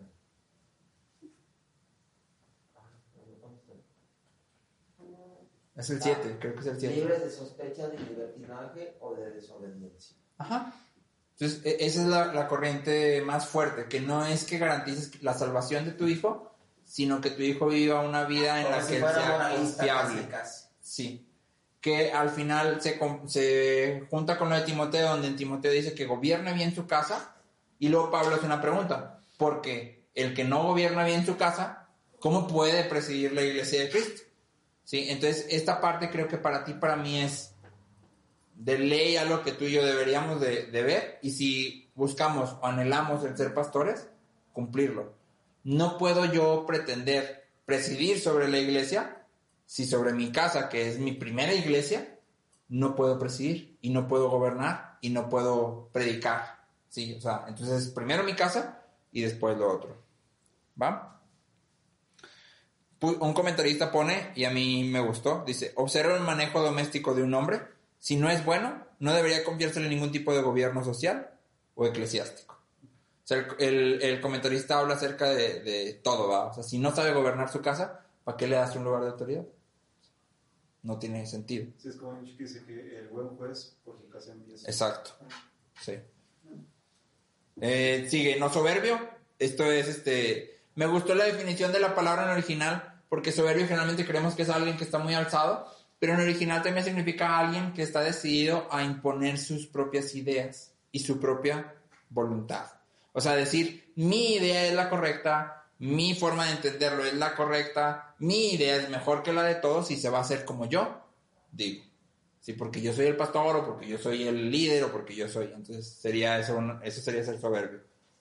Es el 7, creo que es el 7. Libres de sospecha de libertinaje o de desobediencia. Ajá. Entonces, esa es la corriente más fuerte, que no es que garantices la salvación de tu hijo, sino que tu hijo viva una vida en Como la si que él fuera sea moralista, confiable. casi. Sí. Que al final se junta con lo de Timoteo, donde en Timoteo dice que gobierne bien su casa, y luego Pablo hace una pregunta, porque el que no gobierna bien su casa, ¿cómo puede presidir la iglesia de Cristo? ¿Sí? Entonces, esta parte creo que para ti, para mí es de ley algo que tú y yo deberíamos de ver, y si buscamos o anhelamos el ser pastores, cumplirlo. No puedo yo pretender presidir sobre la iglesia si sobre mi casa, que es mi primera iglesia, no puedo presidir y no puedo gobernar y no puedo predicar. ¿Sí? O sea, entonces primero mi casa y después lo otro. ¿Va? Un comentarista pone, y a mí me gustó, dice: observa el manejo doméstico de un hombre. Si no es bueno, no debería confiársele en ningún tipo de gobierno social o eclesiástico. O sea, el comentarista habla acerca de todo, ¿va? O sea, si no sabe gobernar su casa, ¿para qué le das un lugar de autoridad? No tiene sentido. Sí, es como un chico que dice que el buen juez por su casa empieza. Exacto. Sí. Sigue, no soberbio. Esto es, me gustó la definición de la palabra en original, porque soberbio generalmente creemos que es alguien que está muy alzado, pero en original también significa alguien que está decidido a imponer sus propias ideas y su propia voluntad. O sea, decir, mi idea es la correcta, mi forma de entenderlo es la correcta, mi idea es mejor que la de todos y se va a hacer como yo digo. Sí, porque yo soy el pastor, o porque yo soy el líder, o porque yo soy. Entonces, sería eso sería ser soberbio.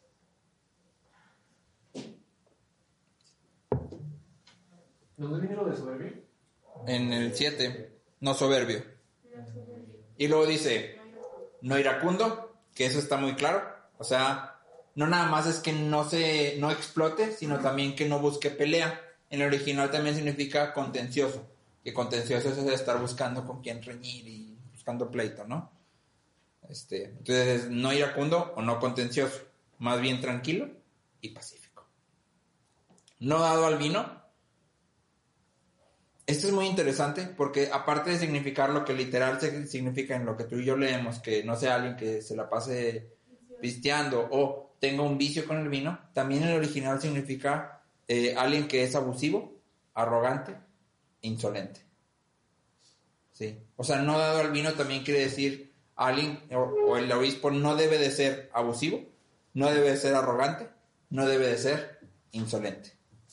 ¿Dónde viene lo de soberbio? En el 7, no soberbio. Y luego dice, no iracundo, que eso está muy claro. O sea, no nada más es que no explote, sino también que no busque pelea. En el original también significa contencioso. Que contencioso es estar buscando con quién reñir y buscando pleito, ¿no? Entonces, no iracundo o no contencioso. Más bien tranquilo y pacífico. No dado al vino. Esto es muy interesante porque aparte de significar lo que literal significa en lo que tú y yo leemos, que no sea alguien que se la pase pisteando o tenga un vicio con el vino, también en el original significa alguien que es abusivo, arrogante, insolente. ¿Sí? O sea, no dado al vino también quiere decir alguien o el obispo no debe de ser abusivo, no debe de ser arrogante, no debe de ser insolente.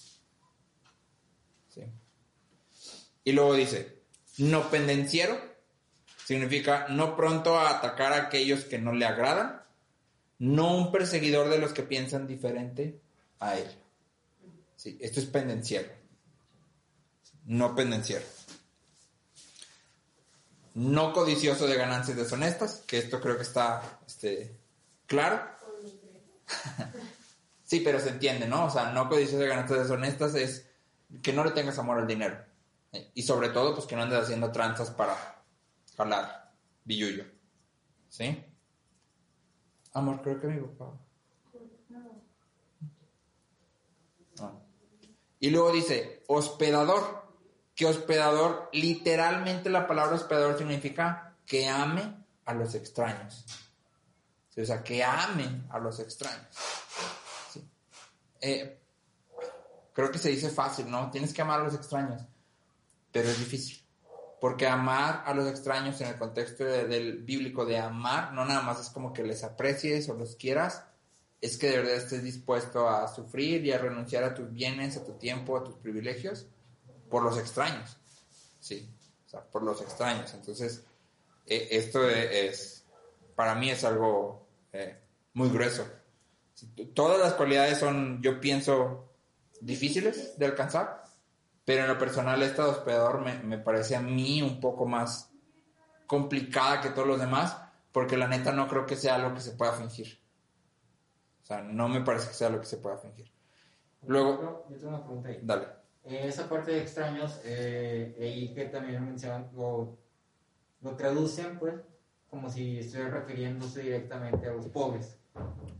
¿Sí? Y luego dice, no pendenciero, significa no pronto a atacar a aquellos que no le agradan, no un perseguidor de los que piensan diferente a él. Sí, esto es pendenciero. No pendenciero. No codicioso de ganancias deshonestas, que esto creo que está claro. Sí, pero se entiende, ¿no? O sea, no codicioso de ganancias deshonestas es que no le tengas amor al dinero. Y sobre todo, pues que no andes haciendo tranzas para jalar billullo. ¿Sí? Amor, creo que mi papá. No. Y luego dice, hospedador. Que hospedador, literalmente la palabra hospedador significa que ame a los extraños. Sí, o sea, que ame a los extraños. Sí. Creo que se dice fácil, ¿no? Tienes que amar a los extraños. Pero es difícil. Porque amar a los extraños en el contexto del bíblico de amar, no nada más es como que les aprecies o los quieras, es que de verdad estés dispuesto a sufrir y a renunciar a tus bienes, a tu tiempo, a tus privilegios, por los extraños. Sí, o sea, por los extraños. Entonces, esto es, para mí es algo muy grueso. Todas las cualidades son, yo pienso, difíciles de alcanzar, pero en lo personal esta de hospedador me parece a mí un poco más complicada que todos los demás, porque la neta no creo que sea algo que se pueda fingir. O sea, no me parece que sea algo que se pueda fingir. Luego, yo tengo una pregunta ahí. Dale. Esa parte de extraños, ahí que también mencionan, lo traducen, pues, como si estuviera refiriéndose directamente a los pobres.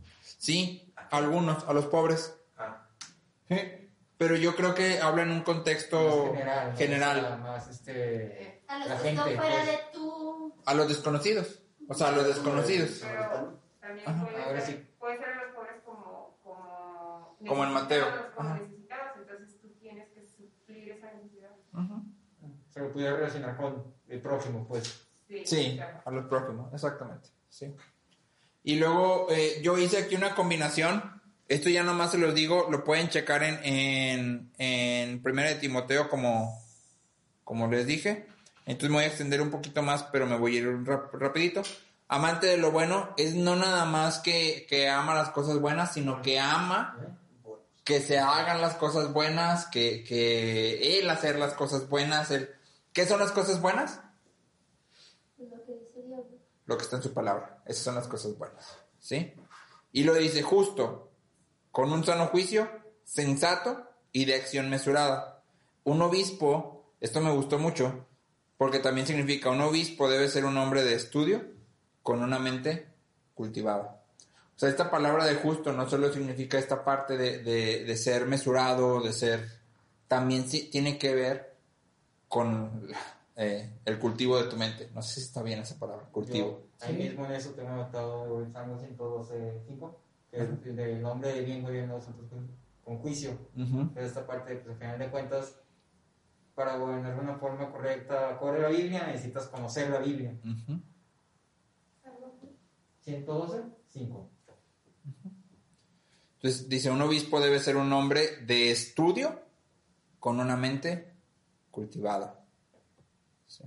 Sí, a algunos, a los pobres. Ah, Sí. Pero yo creo que habla en un contexto Más general. ¿no? O sea, más A los la que están gente, fuera pues. de tu... A los desconocidos. O sea, a los desconocidos. Pero también Ajá. Ahora sí. puede ser a los pobres Como en Mateo. como Ajá. necesitados, entonces tú tienes que suplir esa necesidad. Ujú. Se lo pudiera relacionar con el prójimo, pues. Sí, a los próximos, exactamente. Sí. Y luego yo hice aquí una combinación. Esto ya nomás se los digo, lo pueden checar en 1 de Timoteo como les dije. Entonces me voy a extender un poquito más, pero me voy a ir rapidito. Amante de lo bueno es no nada más que ama las cosas buenas, sino que ama que se hagan las cosas buenas, que él hacer las cosas buenas. ¿Qué son las cosas buenas? Lo que dice Dios. Lo que está en su palabra. Esas son las cosas buenas. ¿Sí? Y lo dice justo, con un sano juicio, sensato y de acción mesurada. Un obispo, esto me gustó mucho, porque también significa un obispo debe ser un hombre de estudio con una mente cultivada. O sea, esta palabra de justo no solo significa esta parte de ser mesurado, de ser... También sí, tiene que ver con el cultivo de tu mente. No sé si está bien esa palabra, cultivo. Yo, ahí mismo en eso tengo anotado el Salmo 112:5, que es del nombre de bien gobierno nosotros con juicio. Uh-huh. Pero esta parte, pues al final de cuentas, para gobernar de una forma correcta, corre la Biblia, necesitas conocer la Biblia. Uh-huh. 112:5. Entonces dice, un obispo debe ser un hombre de estudio con una mente cultivada. Sí.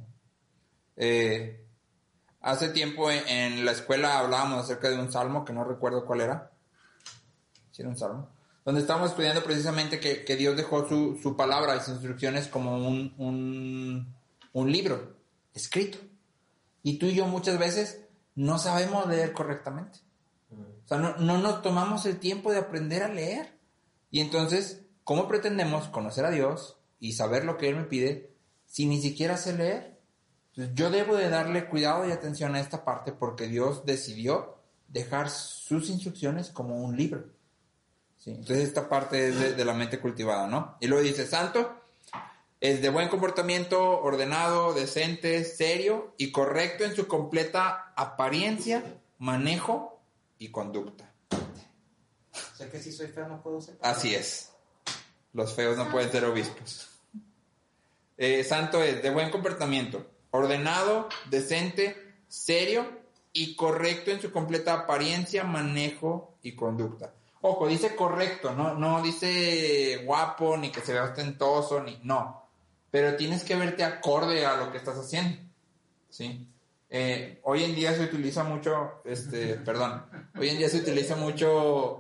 Hace tiempo en la escuela hablábamos acerca de un salmo que no recuerdo cuál era. Sí, era un salmo. Donde estábamos estudiando precisamente que Dios dejó su palabra y sus instrucciones como un libro escrito. Y tú y yo muchas veces no sabemos leer correctamente. O sea, no nos tomamos el tiempo de aprender a leer. Y entonces, ¿cómo pretendemos conocer a Dios y saber lo que Él me pide si ni siquiera sé leer? Entonces, yo debo de darle cuidado y atención a esta parte porque Dios decidió dejar sus instrucciones como un libro. ¿Sí? Entonces, esta parte es de la mente cultivada, ¿no? Y luego dice, santo es de buen comportamiento, ordenado, decente, serio y correcto en su completa apariencia, manejo y conducta. O sea que si soy feo no puedo ser. Así es. Los feos no pueden ser obispos. Santo es de buen comportamiento, ordenado, decente, serio y correcto en su completa apariencia, manejo y conducta. Ojo, dice correcto, no dice guapo, ni que se vea ostentoso, no. Pero tienes que verte acorde a lo que estás haciendo, ¿sí? Hoy en día se utiliza mucho, hoy en día se utiliza mucho,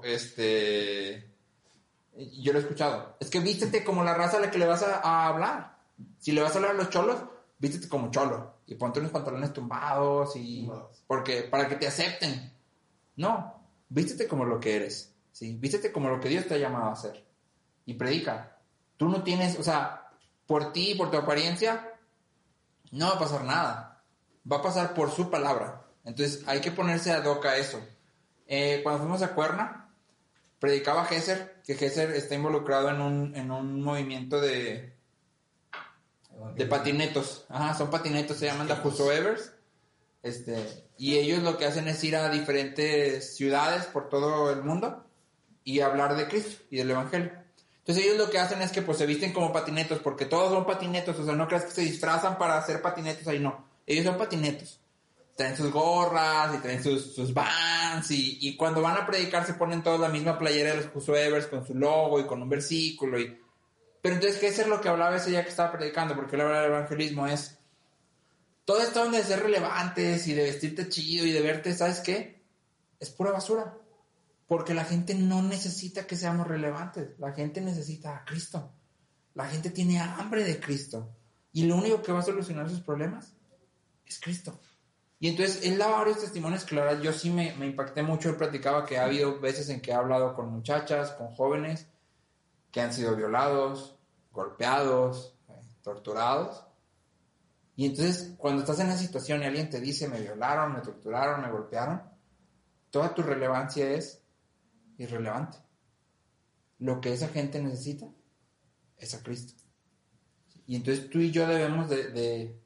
yo lo he escuchado, es que vístete como la raza a la que le vas a hablar. Si le vas a hablar a los cholos, vístete como cholo y ponte unos pantalones tumbados porque para que te acepten. No, vístete como lo que eres, ¿sí? Vístete como lo que Dios te ha llamado a hacer y predica. Tú no tienes, o sea, por ti, por tu apariencia, no va a pasar nada. Va a pasar por su palabra. Entonces hay que ponerse ad hoc a eso. Cuando fuimos a Cuerna, predicaba Gesser, que Gesser está involucrado en un movimiento de patinetos. Ajá, son patinetos, se llaman The Whosoevers. Y ellos lo que hacen es ir a diferentes ciudades por todo el mundo y hablar de Cristo y del Evangelio. Entonces ellos lo que hacen es que pues se visten como patinetos, porque todos son patinetos, o sea, no creas que se disfrazan para hacer patinetos ahí, no. Ellos son patinetos. Traen sus gorras y traen sus Vans y cuando van a predicar se ponen todos la misma playera de los Whosoevers con su logo y con un versículo. Pero entonces, ¿qué es lo que hablaba ese día que estaba predicando? Porque él hablaba del evangelismo es todo esto de ser relevantes y de vestirte chido y de verte, ¿sabes qué? Es pura basura. Porque la gente no necesita que seamos relevantes. La gente necesita a Cristo. La gente tiene hambre de Cristo. Y lo único que va a solucionar sus problemas es Cristo. Y entonces él daba varios testimonios que la verdad yo sí me impacté mucho. Él platicaba que ha habido veces en que ha hablado con muchachas, con jóvenes que han sido violados, golpeados, torturados. Y entonces cuando estás en esa situación y alguien te dice me violaron, me torturaron, me golpearon, toda tu relevancia es irrelevante. Lo que esa gente necesita es a Cristo. Y entonces tú y yo debemos de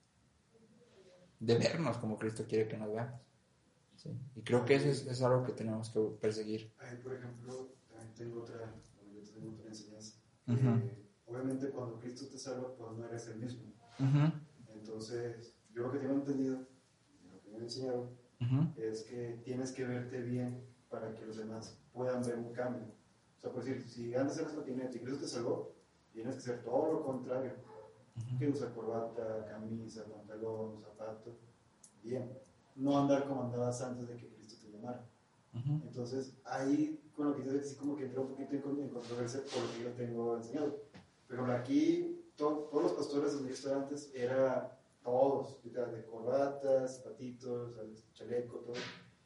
vernos como Cristo quiere que nos veamos. ¿Sí? Y creo que eso es algo que tenemos que perseguir. Ahí, por ejemplo, también tengo otra enseñanza. Uh-huh. Obviamente cuando Cristo te salva, pues no eres el mismo. Uh-huh. Entonces, yo lo que tengo entendido, lo que me han enseñado, Uh-huh. es que tienes que verte bien para que los demás puedan ver un cambio. O sea, por decir, si antes eras patinete y Cristo te salvó, tienes que ser todo lo contrario. Uh-huh. Que usar corbata, camisa, pantalón, zapato, bien. No andar como andabas antes de que Cristo te llamara. Uh-huh. Entonces, ahí con lo que dices, sí como que entra un poquito en controversia por lo que yo tengo enseñado. Pero aquí, todos los pastores donde yo estaba antes, era todos, de corbatas, zapatitos, chaleco, todo.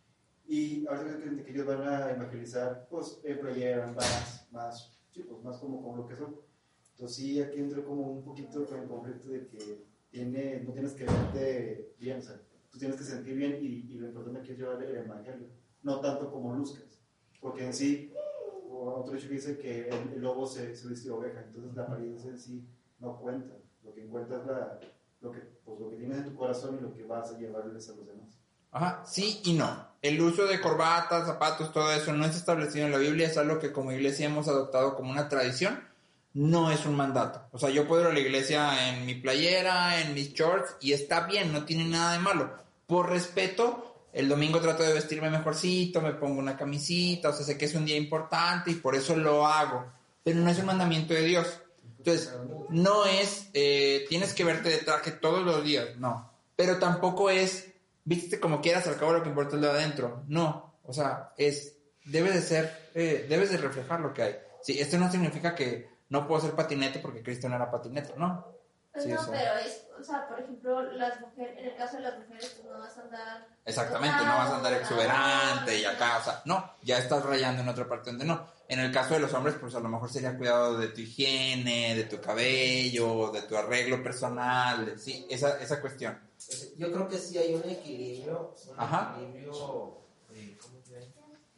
Y ahora creo que ellos van a evangelizar, pues, en playera, más, sí, pues, más como lo que son. Entonces, sí, aquí entra como un poquito con el conflicto de que no tienes que verte bien, o sea, tú tienes que sentir bien y lo importante aquí es llevar el evangelio, no tanto como luzcas, porque en sí, otro hecho que dice que el lobo se viste de oveja, entonces la apariencia en sí no cuenta, lo que cuenta es lo que tienes en tu corazón y lo que vas a llevarles a los demás. Ajá, sí y no. El uso de corbatas, zapatos, todo eso no es establecido en la Biblia, es algo que como iglesia hemos adoptado como una tradición, no es un mandato. O sea, yo puedo ir a la iglesia en mi playera, en mis shorts, y está bien, no tiene nada de malo. Por respeto, el domingo trato de vestirme mejorcito, me pongo una camisita, o sea, sé que es un día importante y por eso lo hago. Pero no es un mandamiento de Dios. Entonces, no es, tienes que verte de traje todos los días, no. Pero tampoco es, vístete como quieras, al cabo lo que importa es lo de adentro. No, o sea, debes de reflejar lo que hay. Sí, esto no significa que no puedo ser patinete porque Cristo no era patinete, ¿no? Pues Sí, no, o sea, pero o sea, por ejemplo, las mujeres, en el caso de las mujeres, pues no vas a andar... exactamente, no vas a andar exuberante y acá, o sea, no, ya estás rayando en otra parte donde no. En el caso de los hombres, pues a lo mejor sería cuidado de tu higiene, de tu cabello, de tu arreglo personal, sí, esa cuestión. Yo creo que sí hay un equilibrio, Ajá. ¿cómo te ven?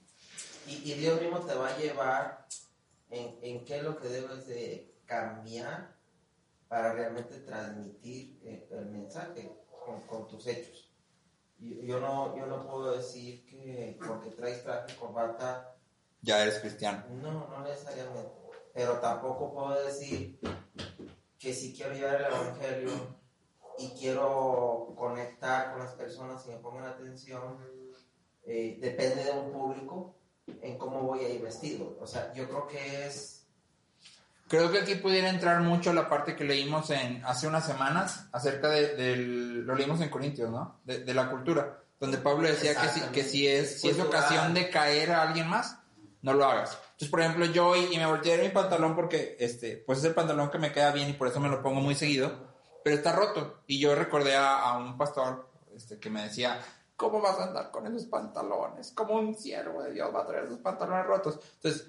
Y Dios mismo te va a llevar en qué es lo que debes de cambiar para realmente transmitir el mensaje con tus hechos. Yo no puedo decir que porque traes traje y corbata Ya eres cristiano. no necesariamente, pero tampoco puedo decir que si quiero llevar el evangelio y quiero conectar con las personas y me pongan atención, depende de un público en cómo voy a ir vestido. O sea, yo creo que Creo que aquí pudiera entrar mucho la parte que leímos hace unas semanas acerca lo leímos en Corintios, ¿no? De la cultura, donde Pablo decía que si es ocasión de caer a alguien más, no lo hagas. Entonces, por ejemplo, yo hoy, y me volteé a ver mi pantalón porque, pues es el pantalón que me queda bien y por eso me lo pongo muy seguido, pero está roto. Y yo recordé a un pastor que me decía, ¿cómo vas a andar con esos pantalones? Como un siervo de Dios va a traer esos pantalones rotos. Entonces,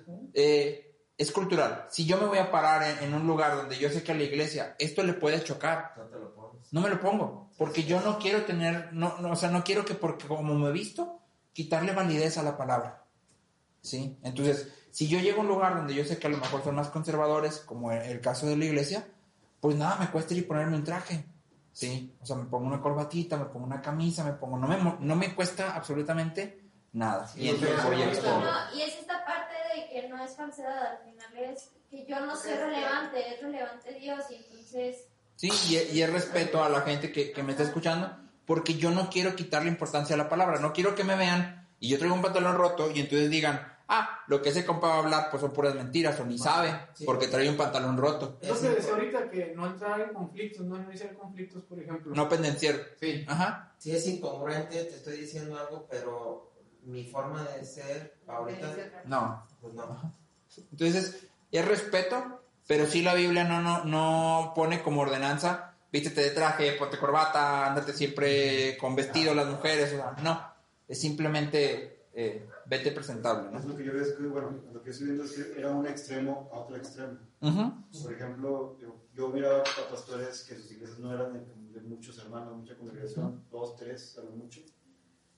es cultural. Si yo me voy a parar en un lugar donde yo sé que a la iglesia esto le puede chocar, no te lo pones. no me lo pongo, porque yo no quiero o sea, no quiero que porque como me he visto, quitarle validez a la palabra, ¿sí? Entonces, si yo llego a un lugar donde yo sé que a lo mejor son más conservadores, como el caso de la iglesia, pues nada, me cuesta ir y ponerme un traje, ¿sí? O sea, me pongo una corbatita, me pongo una camisa, no me cuesta absolutamente nada. Y entonces voy a exponer. Y es esta parte de que no es falsedad, al final es que yo no soy relevante, es relevante Dios, y entonces... Sí, y es respeto a la gente que me está escuchando, porque yo no quiero quitarle importancia a la palabra, no quiero que me vean y yo traigo un pantalón roto y entonces digan, lo que ese compa va a hablar pues son puras mentiras o ni sabe porque trae un pantalón roto. Es lo que decía ahorita, que no entrar en conflictos, no iniciar conflictos, por ejemplo. No pendenciero. Sí. Ajá. Si es incongruente, te estoy diciendo algo, pero mi forma de ser ahorita, No. pues no. Entonces, es respeto, pero sí la Biblia no pone como ordenanza, vístete de traje, ponte corbata, ándate siempre con vestido las mujeres, o sea, no. Es simplemente vete presentable, ¿no? Es lo que yo veo, es que, bueno, lo que estoy viendo es que era un extremo a otro extremo. Uh-huh. Por ejemplo, yo miraba a pastores que sus iglesias no eran de muchos hermanos, mucha congregación, 2, 3, a lo mucho.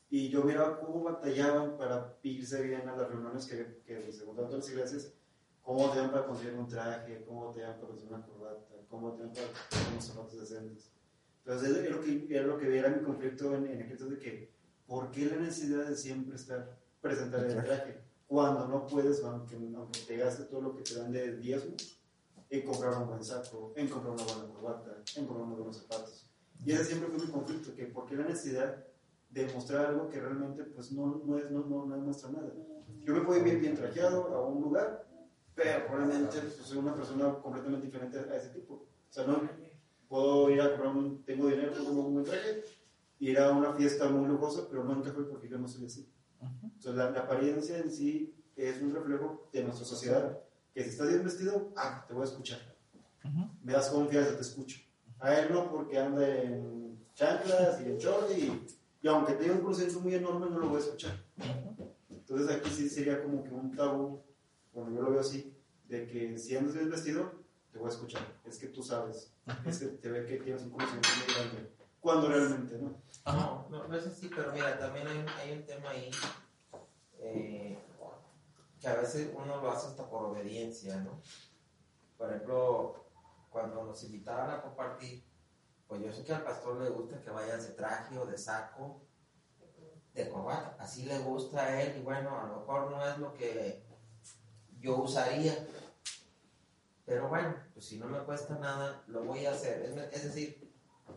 Y yo miraba cómo batallaban para irse bien a las reuniones que según todas las iglesias, cómo te dan para conseguir un traje, cómo te dan para conseguir una corbata, cómo te dan para conseguir unos zapatos decentes. Entonces, era lo que era mi conflicto en Cristo, de que, ¿por qué la necesidad de siempre estar presentar el traje? Cuando no puedes, aunque te gastes todo lo que te dan de diezmo, en comprar un buen saco, en comprar una buena corbata, en comprar unos buenos zapatos. Y ese siempre fue mi conflicto, que ¿por qué la necesidad de mostrar algo que realmente pues, no demuestra nada? Yo me puedo ir bien trajeado a un lugar, pero probablemente pues, soy una persona completamente diferente a ese tipo. O sea, no puedo ir a comprar tengo dinero, tengo un buen traje, ir a una fiesta muy lujosa, pero no encajo porque yo no soy así. Entonces, la apariencia en sí es un reflejo de nuestra sociedad, que si estás bien vestido, te voy a escuchar. Me das confianza, te escucho. A él no, porque anda en chanclas y en short, y aunque tenga un conocimiento muy enorme, no lo voy a escuchar. Entonces, aquí sí sería como que un tabú, bueno, yo lo veo así, de que si andas bien vestido, te voy a escuchar. Es que tú sabes, es que te ve que tienes un conocimiento muy grande, cuando realmente no. No es así, pero mira, también hay un tema ahí que a veces uno lo hace hasta por obediencia, ¿no? Por ejemplo, cuando nos invitaban a compartir, pues yo sé que al pastor le gusta que vayas de traje o de saco, de corbata, así le gusta a él, y bueno, a lo mejor no es lo que yo usaría, pero bueno, pues si no me cuesta nada, lo voy a hacer. Es decir,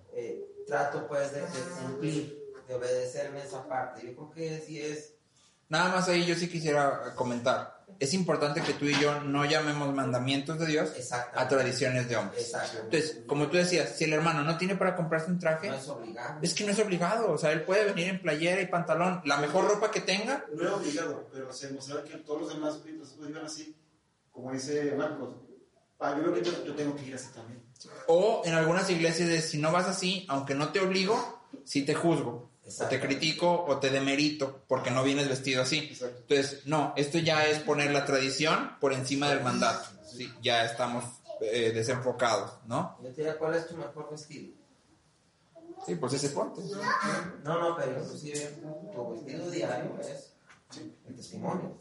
trato pues de cumplir, de obedecerme esa parte. Yo creo que sí es. Nada más ahí yo sí quisiera comentar. Es importante que tú y yo no llamemos mandamientos de Dios a tradiciones de hombres. Entonces, como tú decías, si el hermano no tiene para comprarse un traje, no es obligado. Es que no es obligado. O sea, él puede venir en playera y pantalón, la mejor ropa que tenga. No es obligado, pero se demostraba que todos los demás iban así, como dice Marcos. Yo creo que yo tengo que ir así también. O en algunas iglesias de si no vas así, aunque no te obligo, sí te juzgo. O te critico o te demerito porque no vienes vestido así. Exacto. Entonces, no, esto ya es poner la tradición por encima del mandato. Sí, ya estamos desenfocados, ¿no? Yo te diría, ¿cuál es tu mejor vestido? Sí, pues ese ponte. No, pero inclusive tu vestido diario es el testimonio.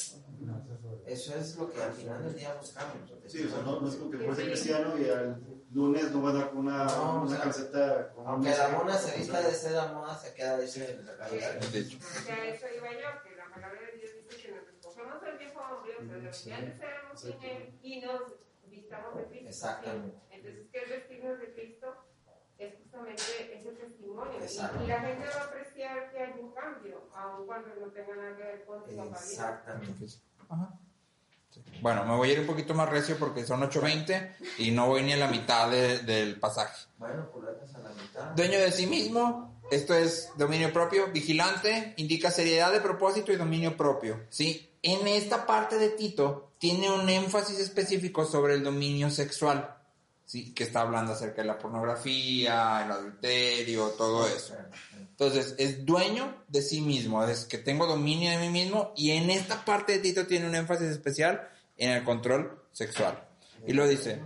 Eso es lo que al final del día buscamos. Sí, o sea, no es porque puede ser cristiano y al lunes no va a dar una calceta con aunque la mona se vista de seda, moda se queda de ese en la calle. De hecho. O sea, eso iba yo, que la palabra de Dios dice que nos despojemos del viejo hombre, o sea, de lo que antes éramos sin él, y nos vistamos de Cristo. Exactamente. ¿Sí? Entonces, ¿qué es vestirnos de Cristo? Es justamente ese testimonio. Exacto. Y la gente va a apreciar que hay un cambio, aun cuando no tenga nada que ver con su apariencia. Exactamente. Ajá. Sí. Bueno, me voy a ir un poquito más recio porque son 8:20 y no voy ni a la mitad del pasaje. Bueno, pues lo dejas a la mitad. Dueño de sí mismo, esto es dominio propio. Vigilante, indica seriedad de propósito y dominio propio, ¿sí? En esta parte de Tito tiene un énfasis específico sobre el dominio sexual, ¿sí? Que está hablando acerca de la pornografía, el adulterio, todo eso. Entonces, es dueño de sí mismo, es que tengo dominio de mí mismo, y en esta parte de Tito tiene un énfasis especial en el control sexual. Y lo dice.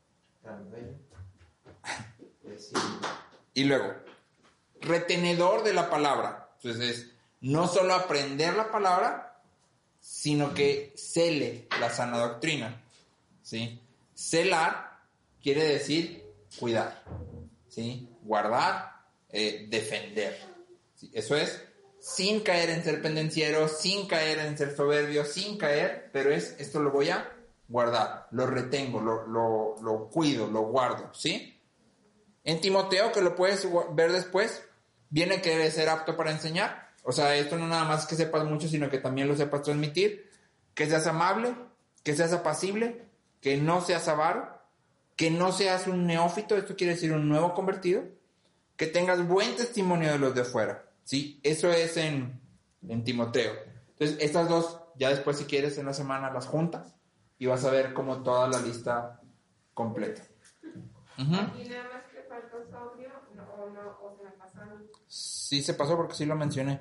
Y luego, retenedor de la palabra. Entonces, es no solo aprender la palabra, sino que cele la sana doctrina, ¿sí? Celar quiere decir cuidar, ¿sí? Guardar, defender, ¿sí? Eso es sin caer en ser pendenciero, sin caer en ser soberbio, sin caer, pero esto lo voy a guardar, lo retengo, lo cuido, lo guardo, ¿sí? En Timoteo, que lo puedes ver después, viene que debe ser apto para enseñar. O sea, esto no nada más que sepas mucho, sino que también lo sepas transmitir. Que seas amable, que seas apacible, que no seas avaro, que no seas un neófito, esto quiere decir un nuevo convertido, que tengas buen testimonio de los de fuera, ¿sí? Eso es en Timoteo. Entonces, estas dos, ya después si quieres en la semana las juntas y vas a ver como toda la lista completa. Uh-huh. ¿Y nada más que faltó sobrio o se me pasó a mí? Sí se pasó porque sí lo mencioné.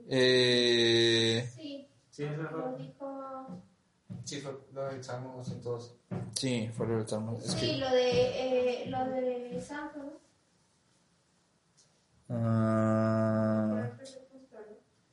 Sí, eso dijo... Sí, fue lo del Salmo 112. Sí, fue lo del Salmo. Es sí, que... lo de Santo, ¿no?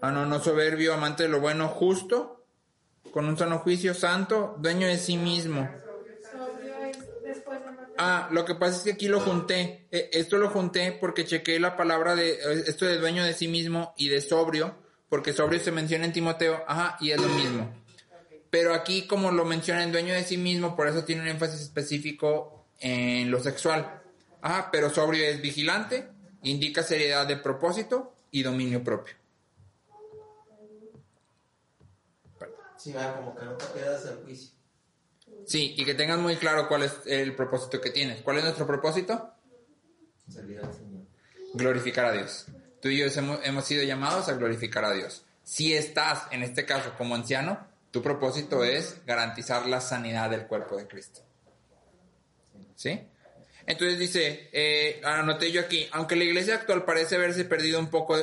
No soberbio, amante de lo bueno, justo, con un sano juicio, santo, dueño de sí mismo. Sobrio es después de matar. Lo que pasa es que aquí lo junté. Esto lo junté porque chequé la palabra de esto de dueño de sí mismo y de sobrio, porque sobrio se menciona en Timoteo, y es lo mismo. Pero aquí, como lo menciona en dueño de sí mismo, por eso tiene un énfasis específico en lo sexual. Pero sobrio es vigilante, indica seriedad de propósito y dominio propio. Sí, va, como que no te quedas al juicio. Sí, y que tengas muy claro cuál es el propósito que tienes. ¿Cuál es nuestro propósito? Servir al Señor. Glorificar a Dios. Tú y yo hemos sido llamados a glorificar a Dios. Si estás, en este caso, como anciano, tu propósito es garantizar la sanidad del cuerpo de Cristo. ¿Sí? Entonces dice, anoté yo aquí, aunque en la iglesia actual parece haberse perdido un poco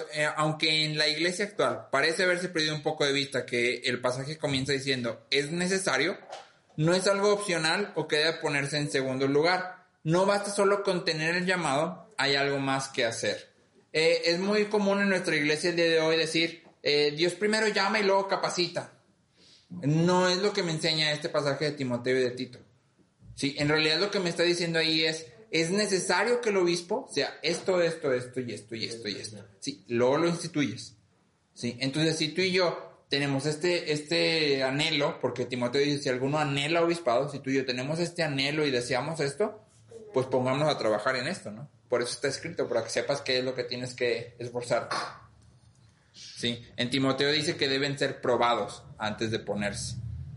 de vista que el pasaje comienza diciendo, es necesario, no es algo opcional o que debe ponerse en segundo lugar. No basta solo con tener el llamado, hay algo más que hacer. Es muy común en nuestra iglesia el día de hoy decir, Dios primero llama y luego capacita. No es lo que me enseña este pasaje de Timoteo y de Tito. Sí, en realidad lo que me está diciendo ahí es necesario que el obispo sea esto y esto. Sí, luego lo instituyes. Sí, entonces si tú y yo tenemos este anhelo, porque Timoteo dice, si alguno anhela obispado, si tú y yo tenemos este anhelo y deseamos esto, pues pongámonos a trabajar en esto, ¿no? Por eso está escrito, para que sepas qué es lo que tienes que esforzarte. Sí, en Timoteo dice que deben ser probados antes de ponerse.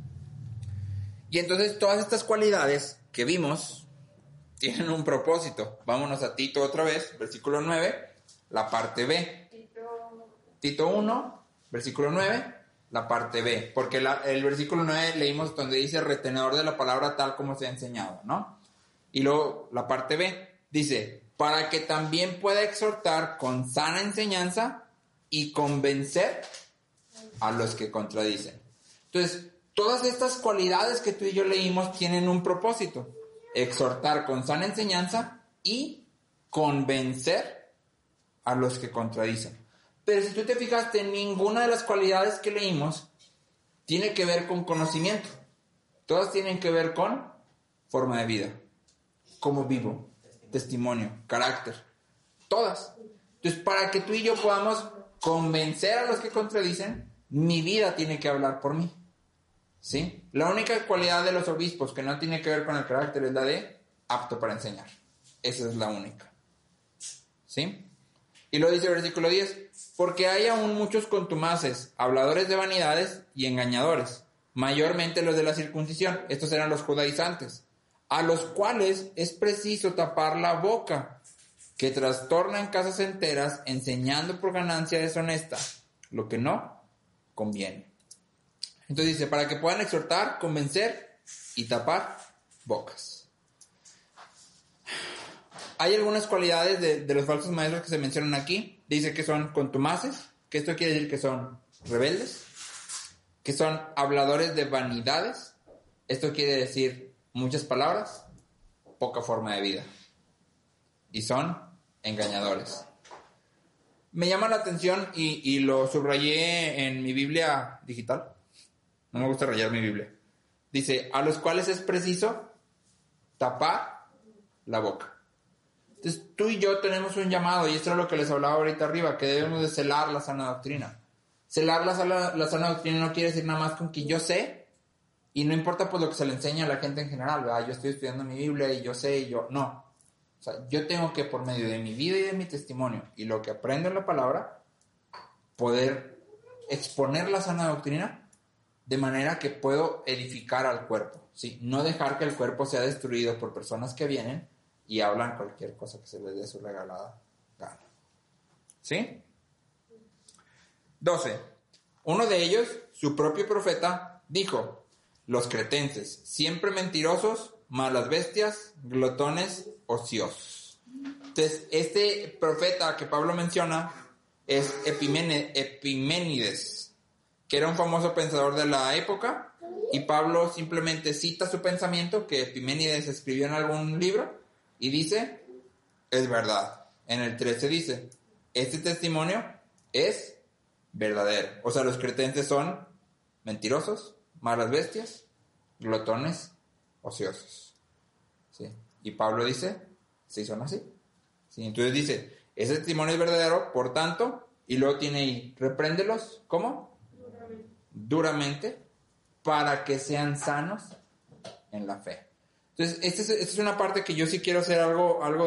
Y entonces todas estas cualidades que vimos tienen un propósito. Vámonos a Tito otra vez, versículo 9, la parte B. Tito 1, versículo 9, la parte B. Porque el versículo 9 leímos donde dice retenedor de la palabra tal como se ha enseñado, ¿no? Y luego la parte B dice, para que también pueda exhortar con sana enseñanza y convencer a los que contradicen. Entonces, todas estas cualidades que tú y yo leímos tienen un propósito. Exhortar con sana enseñanza y convencer a los que contradicen. Pero si tú te fijaste, ninguna de las cualidades que leímos tiene que ver con conocimiento. Todas tienen que ver con forma de vida. Cómo vivo, testimonio, carácter. Todas. Entonces, para que tú y yo podamos convencer a los que contradicen, mi vida tiene que hablar por mí. ¿Sí? La única cualidad de los obispos que no tiene que ver con el carácter es la de apto para enseñar. Esa es la única. ¿Sí? Y lo dice el versículo 10. Porque hay aún muchos contumaces, habladores de vanidades y engañadores, mayormente los de la circuncisión. Estos eran los judaizantes, a los cuales es preciso tapar la boca, que trastornan casas enteras enseñando por ganancia deshonesta lo que no conviene. Entonces dice, para que puedan exhortar, convencer y tapar bocas. Hay algunas cualidades de los falsos maestros que se mencionan aquí. Dice que son contumaces, que esto quiere decir que son rebeldes, que son habladores de vanidades. Esto quiere decir muchas palabras, poca forma de vida. Y son engañadores. Me llama la atención y lo subrayé en mi Biblia digital. No me gusta rayar mi Biblia. Dice, a los cuales es preciso tapar la boca. Entonces tú y yo tenemos un llamado, y esto es lo que les hablaba ahorita arriba, que debemos de celar la sana doctrina. Celar la sana doctrina no quiere decir nada más con que yo sé, y no importa pues lo que se le enseña a la gente en general, ¿verdad? Yo estoy estudiando mi Biblia y yo sé, y yo no. O sea, yo tengo que, por medio de mi vida y de mi testimonio y lo que aprendo en la palabra, poder exponer la sana doctrina de manera que puedo edificar al cuerpo, ¿sí? No dejar que el cuerpo sea destruido por personas que vienen y hablan cualquier cosa que se les dé su regalada gana. ¿Sí? 12. Uno de ellos, su propio profeta, dijo, los cretenses, siempre mentirosos, malas bestias, glotones, ociosos. Entonces, este profeta que Pablo menciona es Epiménides, que era un famoso pensador de la época, y Pablo simplemente cita su pensamiento que Epiménides escribió en algún libro, y dice, es verdad. En el 13 dice, este testimonio es verdadero. O sea, los cretenses son mentirosos, malas bestias, glotones, ociosos. ¿Sí? Y Pablo dice, sí son así. ¿Sí? Entonces dice, ese testimonio es verdadero, por tanto, y luego tiene ahí, repréndelos, ¿cómo? Duramente, para que sean sanos en la fe. Entonces, esta es una parte que yo sí quiero hacer algo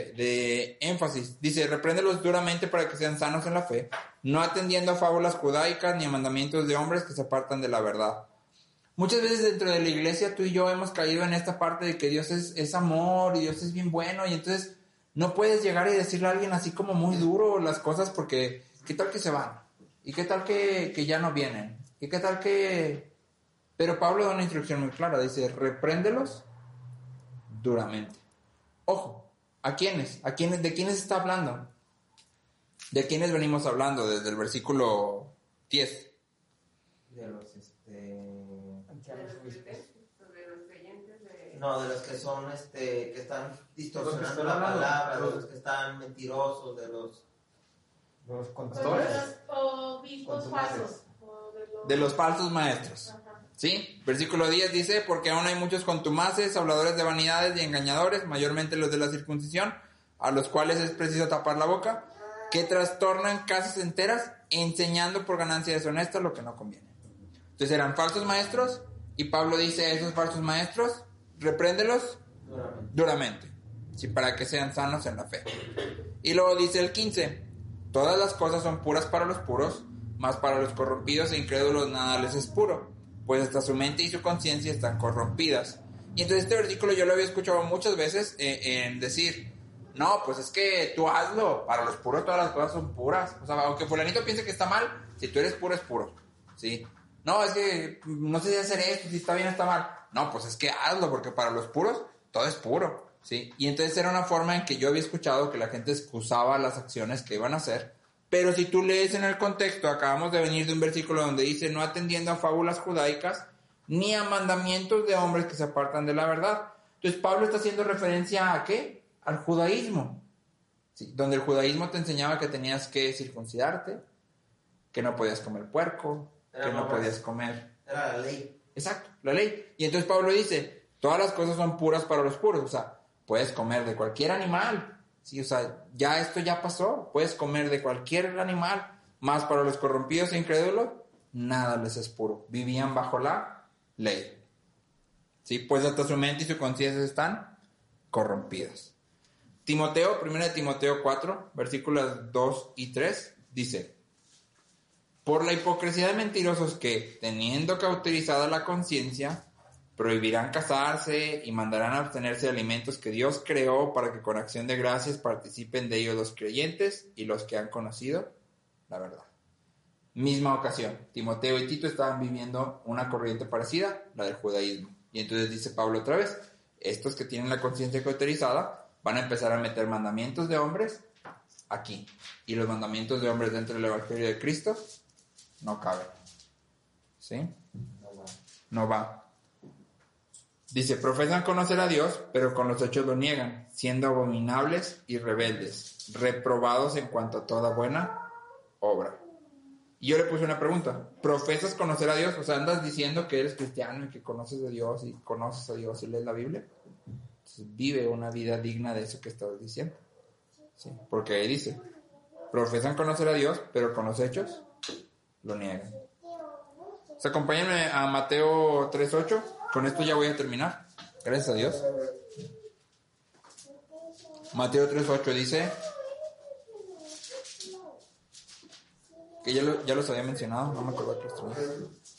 de énfasis. Dice, repréndelos duramente para que sean sanos en la fe, no atendiendo a fábulas judaicas ni a mandamientos de hombres que se apartan de la verdad. Muchas veces dentro de la iglesia tú y yo hemos caído en esta parte de que Dios es amor y Dios es bien bueno, y entonces no puedes llegar y decirle a alguien así como muy duro las cosas porque ¿qué tal que se van? ¿Y qué tal que ya no vienen? ¿Y qué tal que...? Pero Pablo da una instrucción muy clara, dice, repréndelos duramente. Ojo, ¿a quiénes? ¿De quiénes está hablando? ¿De quiénes venimos hablando desde el versículo 10? De los, ancianos obispos. De los creyentes de... No, de los que son, que están distorsionando están la hablando. palabra, de los que están mentirosos, de los... Los Pastores. contadores. Obispos falsos. O De los falsos maestros. Ajá. ¿Sí? Versículo 10 dice, porque aún hay muchos contumaces, habladores de vanidades y engañadores, mayormente los de la circuncisión, a los cuales es preciso tapar la boca, que trastornan casas enteras, enseñando por ganancia deshonesta lo que no conviene. Entonces eran falsos maestros, y Pablo dice a esos falsos maestros, repréndelos duramente, ¿sí? Para que sean sanos en la fe. Y luego dice el 15, todas las cosas son puras para los puros, mas para los corrompidos e incrédulos nada les es puro, pues hasta su mente y su conciencia están corrompidas. Y entonces este versículo yo lo había escuchado muchas veces en decir, no, pues es que tú hazlo, para los puros todas las cosas son puras. O sea, aunque fulanito piense que está mal, si tú eres puro, es puro, ¿sí? No, es que no sé si hacer esto, si está bien o está mal. No, pues es que hazlo, porque para los puros todo es puro, ¿sí? Y entonces era una forma en que yo había escuchado que la gente excusaba las acciones que iban a hacer. Pero si tú lees en el contexto, acabamos de venir de un versículo donde dice, no atendiendo a fábulas judaicas, ni a mandamientos de hombres que se apartan de la verdad. Entonces Pablo está haciendo referencia ¿a qué? Al judaísmo. ¿Sí? Donde el judaísmo te enseñaba que tenías que circuncidarte, que no podías comer puerco, que no podías comer... Era la ley. Exacto, la ley. Y entonces Pablo dice, todas las cosas son puras para los puros. O sea, puedes comer de cualquier animal. Sí, o sea, ya esto ya pasó. Puedes comer de cualquier animal. Más para los corrompidos e incrédulos, nada les es puro. Vivían bajo la ley. Sí, pues hasta su mente y su conciencia están corrompidas. Timoteo, 1 Timoteo 4, versículos 2 y 3, dice, por la hipocresía de mentirosos que, teniendo cauterizada la conciencia, prohibirán casarse y mandarán a abstenerse de alimentos que Dios creó para que con acción de gracias participen de ellos los creyentes y los que han conocido la verdad. Misma ocasión, Timoteo y Tito estaban viviendo una corriente parecida, la del judaísmo. Y entonces dice Pablo otra vez, estos que tienen la conciencia cauterizada van a empezar a meter mandamientos de hombres aquí. Y los mandamientos de hombres dentro del Evangelio de Cristo no caben. ¿Sí? No va. Dice, profesan conocer a Dios, pero con los hechos lo niegan, siendo abominables y rebeldes, reprobados en cuanto a toda buena obra. Y yo le puse una pregunta, ¿profesas conocer a Dios? O sea, ¿andas diciendo que eres cristiano y que conoces a Dios y conoces a Dios y lees la Biblia? Entonces, vive una vida digna de eso que estás diciendo. ¿Sí? Porque ahí dice, profesan conocer a Dios, pero con los hechos lo niegan. O sea, acompáñenme a Mateo 3:8. Con esto ya voy a terminar. Gracias a Dios. Mateo 3:8 dice que ya los había mencionado, no me acuerdo que los tenía.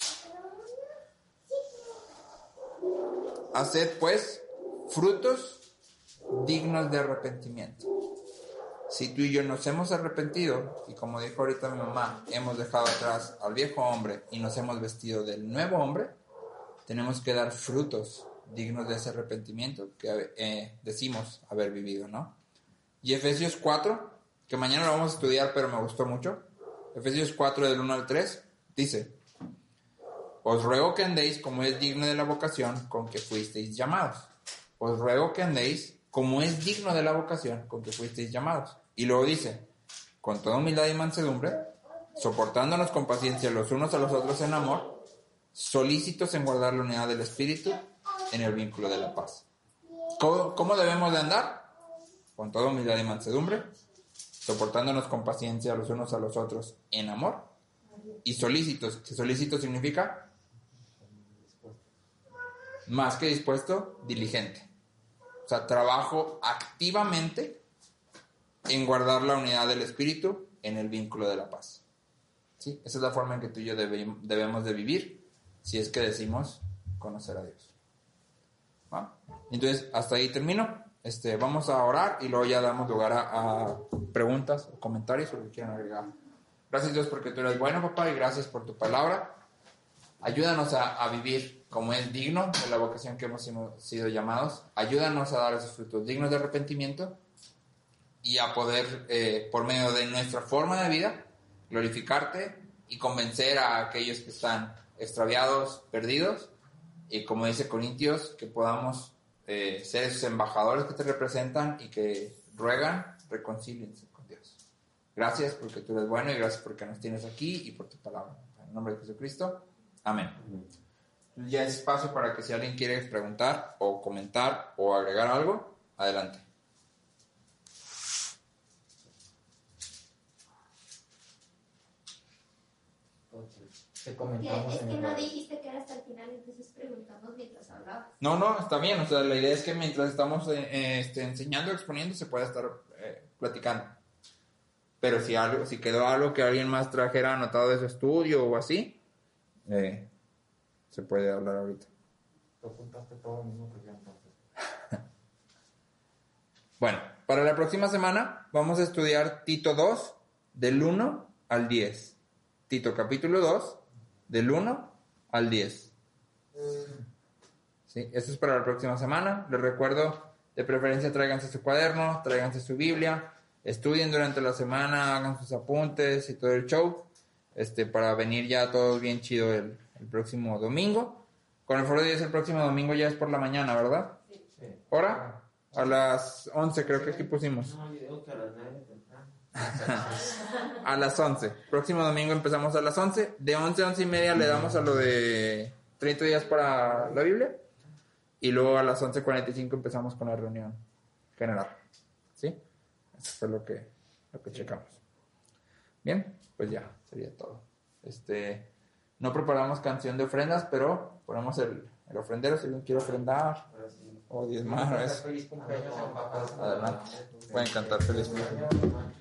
Haced pues frutos dignos de arrepentimiento. Si tú y yo nos hemos arrepentido, y como dijo ahorita mi mamá, hemos dejado atrás al viejo hombre y nos hemos vestido del nuevo hombre, tenemos que dar frutos dignos de ese arrepentimiento que decimos haber vivido, ¿no? Y Efesios 4, que mañana lo vamos a estudiar, pero me gustó mucho. Efesios 4, del 1 al 3, dice, os ruego que andéis como es digno de la vocación con que fuisteis llamados. Os ruego que andéis como es digno de la vocación con que fuisteis llamados. Y luego dice, con toda humildad y mansedumbre, soportándonos con paciencia los unos a los otros en amor, solícitos en guardar la unidad del Espíritu en el vínculo de la paz. ¿Cómo debemos de andar? Con toda humildad y mansedumbre, soportándonos con paciencia los unos a los otros en amor, y solícitos. ¿Qué solícito significa? Más que dispuesto, diligente. O sea, trabajo activamente en guardar la unidad del Espíritu en el vínculo de la paz. ¿Sí? Esa es la forma en que tú y yo debemos de vivir si es que decimos conocer a Dios. ¿Va? Entonces, hasta ahí termino. Vamos a orar y luego ya damos lugar a preguntas o comentarios o lo que quieran agregar. Gracias, Dios, porque tú eres bueno, papá, y gracias por tu palabra. Ayúdanos a vivir como es digno de la vocación que hemos sido llamados. Ayúdanos a dar esos frutos dignos de arrepentimiento y a poder, por medio de nuestra forma de vida, glorificarte y convencer a aquellos que están extraviados, perdidos, y como dice Corintios, que podamos ser esos embajadores que te representan y que ruegan, reconcíliense con Dios. Gracias porque tú eres bueno y gracias porque nos tienes aquí y por tu palabra. En el nombre de Jesucristo. Amén. Ya es espacio para que si alguien quiere preguntar o comentar o agregar algo, adelante. Te comentamos Es en que el no radio. dijiste que era hasta el final, entonces preguntamos mientras hablabas. No, está bien. O sea, la idea es que mientras estamos enseñando, exponiendo, se pueda estar platicando. Pero si quedó algo que alguien más trajera anotado de su estudio o así, se puede hablar ahorita. Tú apuntaste todo lo mismo que yo entonces. Bueno, para la próxima semana vamos a estudiar Tito 2, del 1 al 10. Tito capítulo 2, del 1 al 10. ¿Sí? Eso es para la próxima semana. Les recuerdo, de preferencia tráiganse su cuaderno, tráiganse su Biblia, estudien durante la semana, hagan sus apuntes y todo el show, para venir ya todos bien chido el próximo domingo. Con el foro de Dios el próximo domingo ya es por la mañana, ¿verdad? Sí. ¿Hora? A las 11 creo que aquí pusimos. No, yo digo que a las 9 temprano. A las 11. Próximo domingo empezamos a las 11. De 11 a 11 y media le damos a lo de 30 días para la Biblia. Y luego a las 11:45 empezamos con la reunión general. ¿Sí? Eso fue lo que checamos. Bien, pues ya, sería todo. No preparamos canción de ofrendas, pero ponemos el ofrendero si alguien quiere ofrendar o diezmar. Feliz cumpleaños a papá. Adelante. Pueden cantar feliz cumpleaños.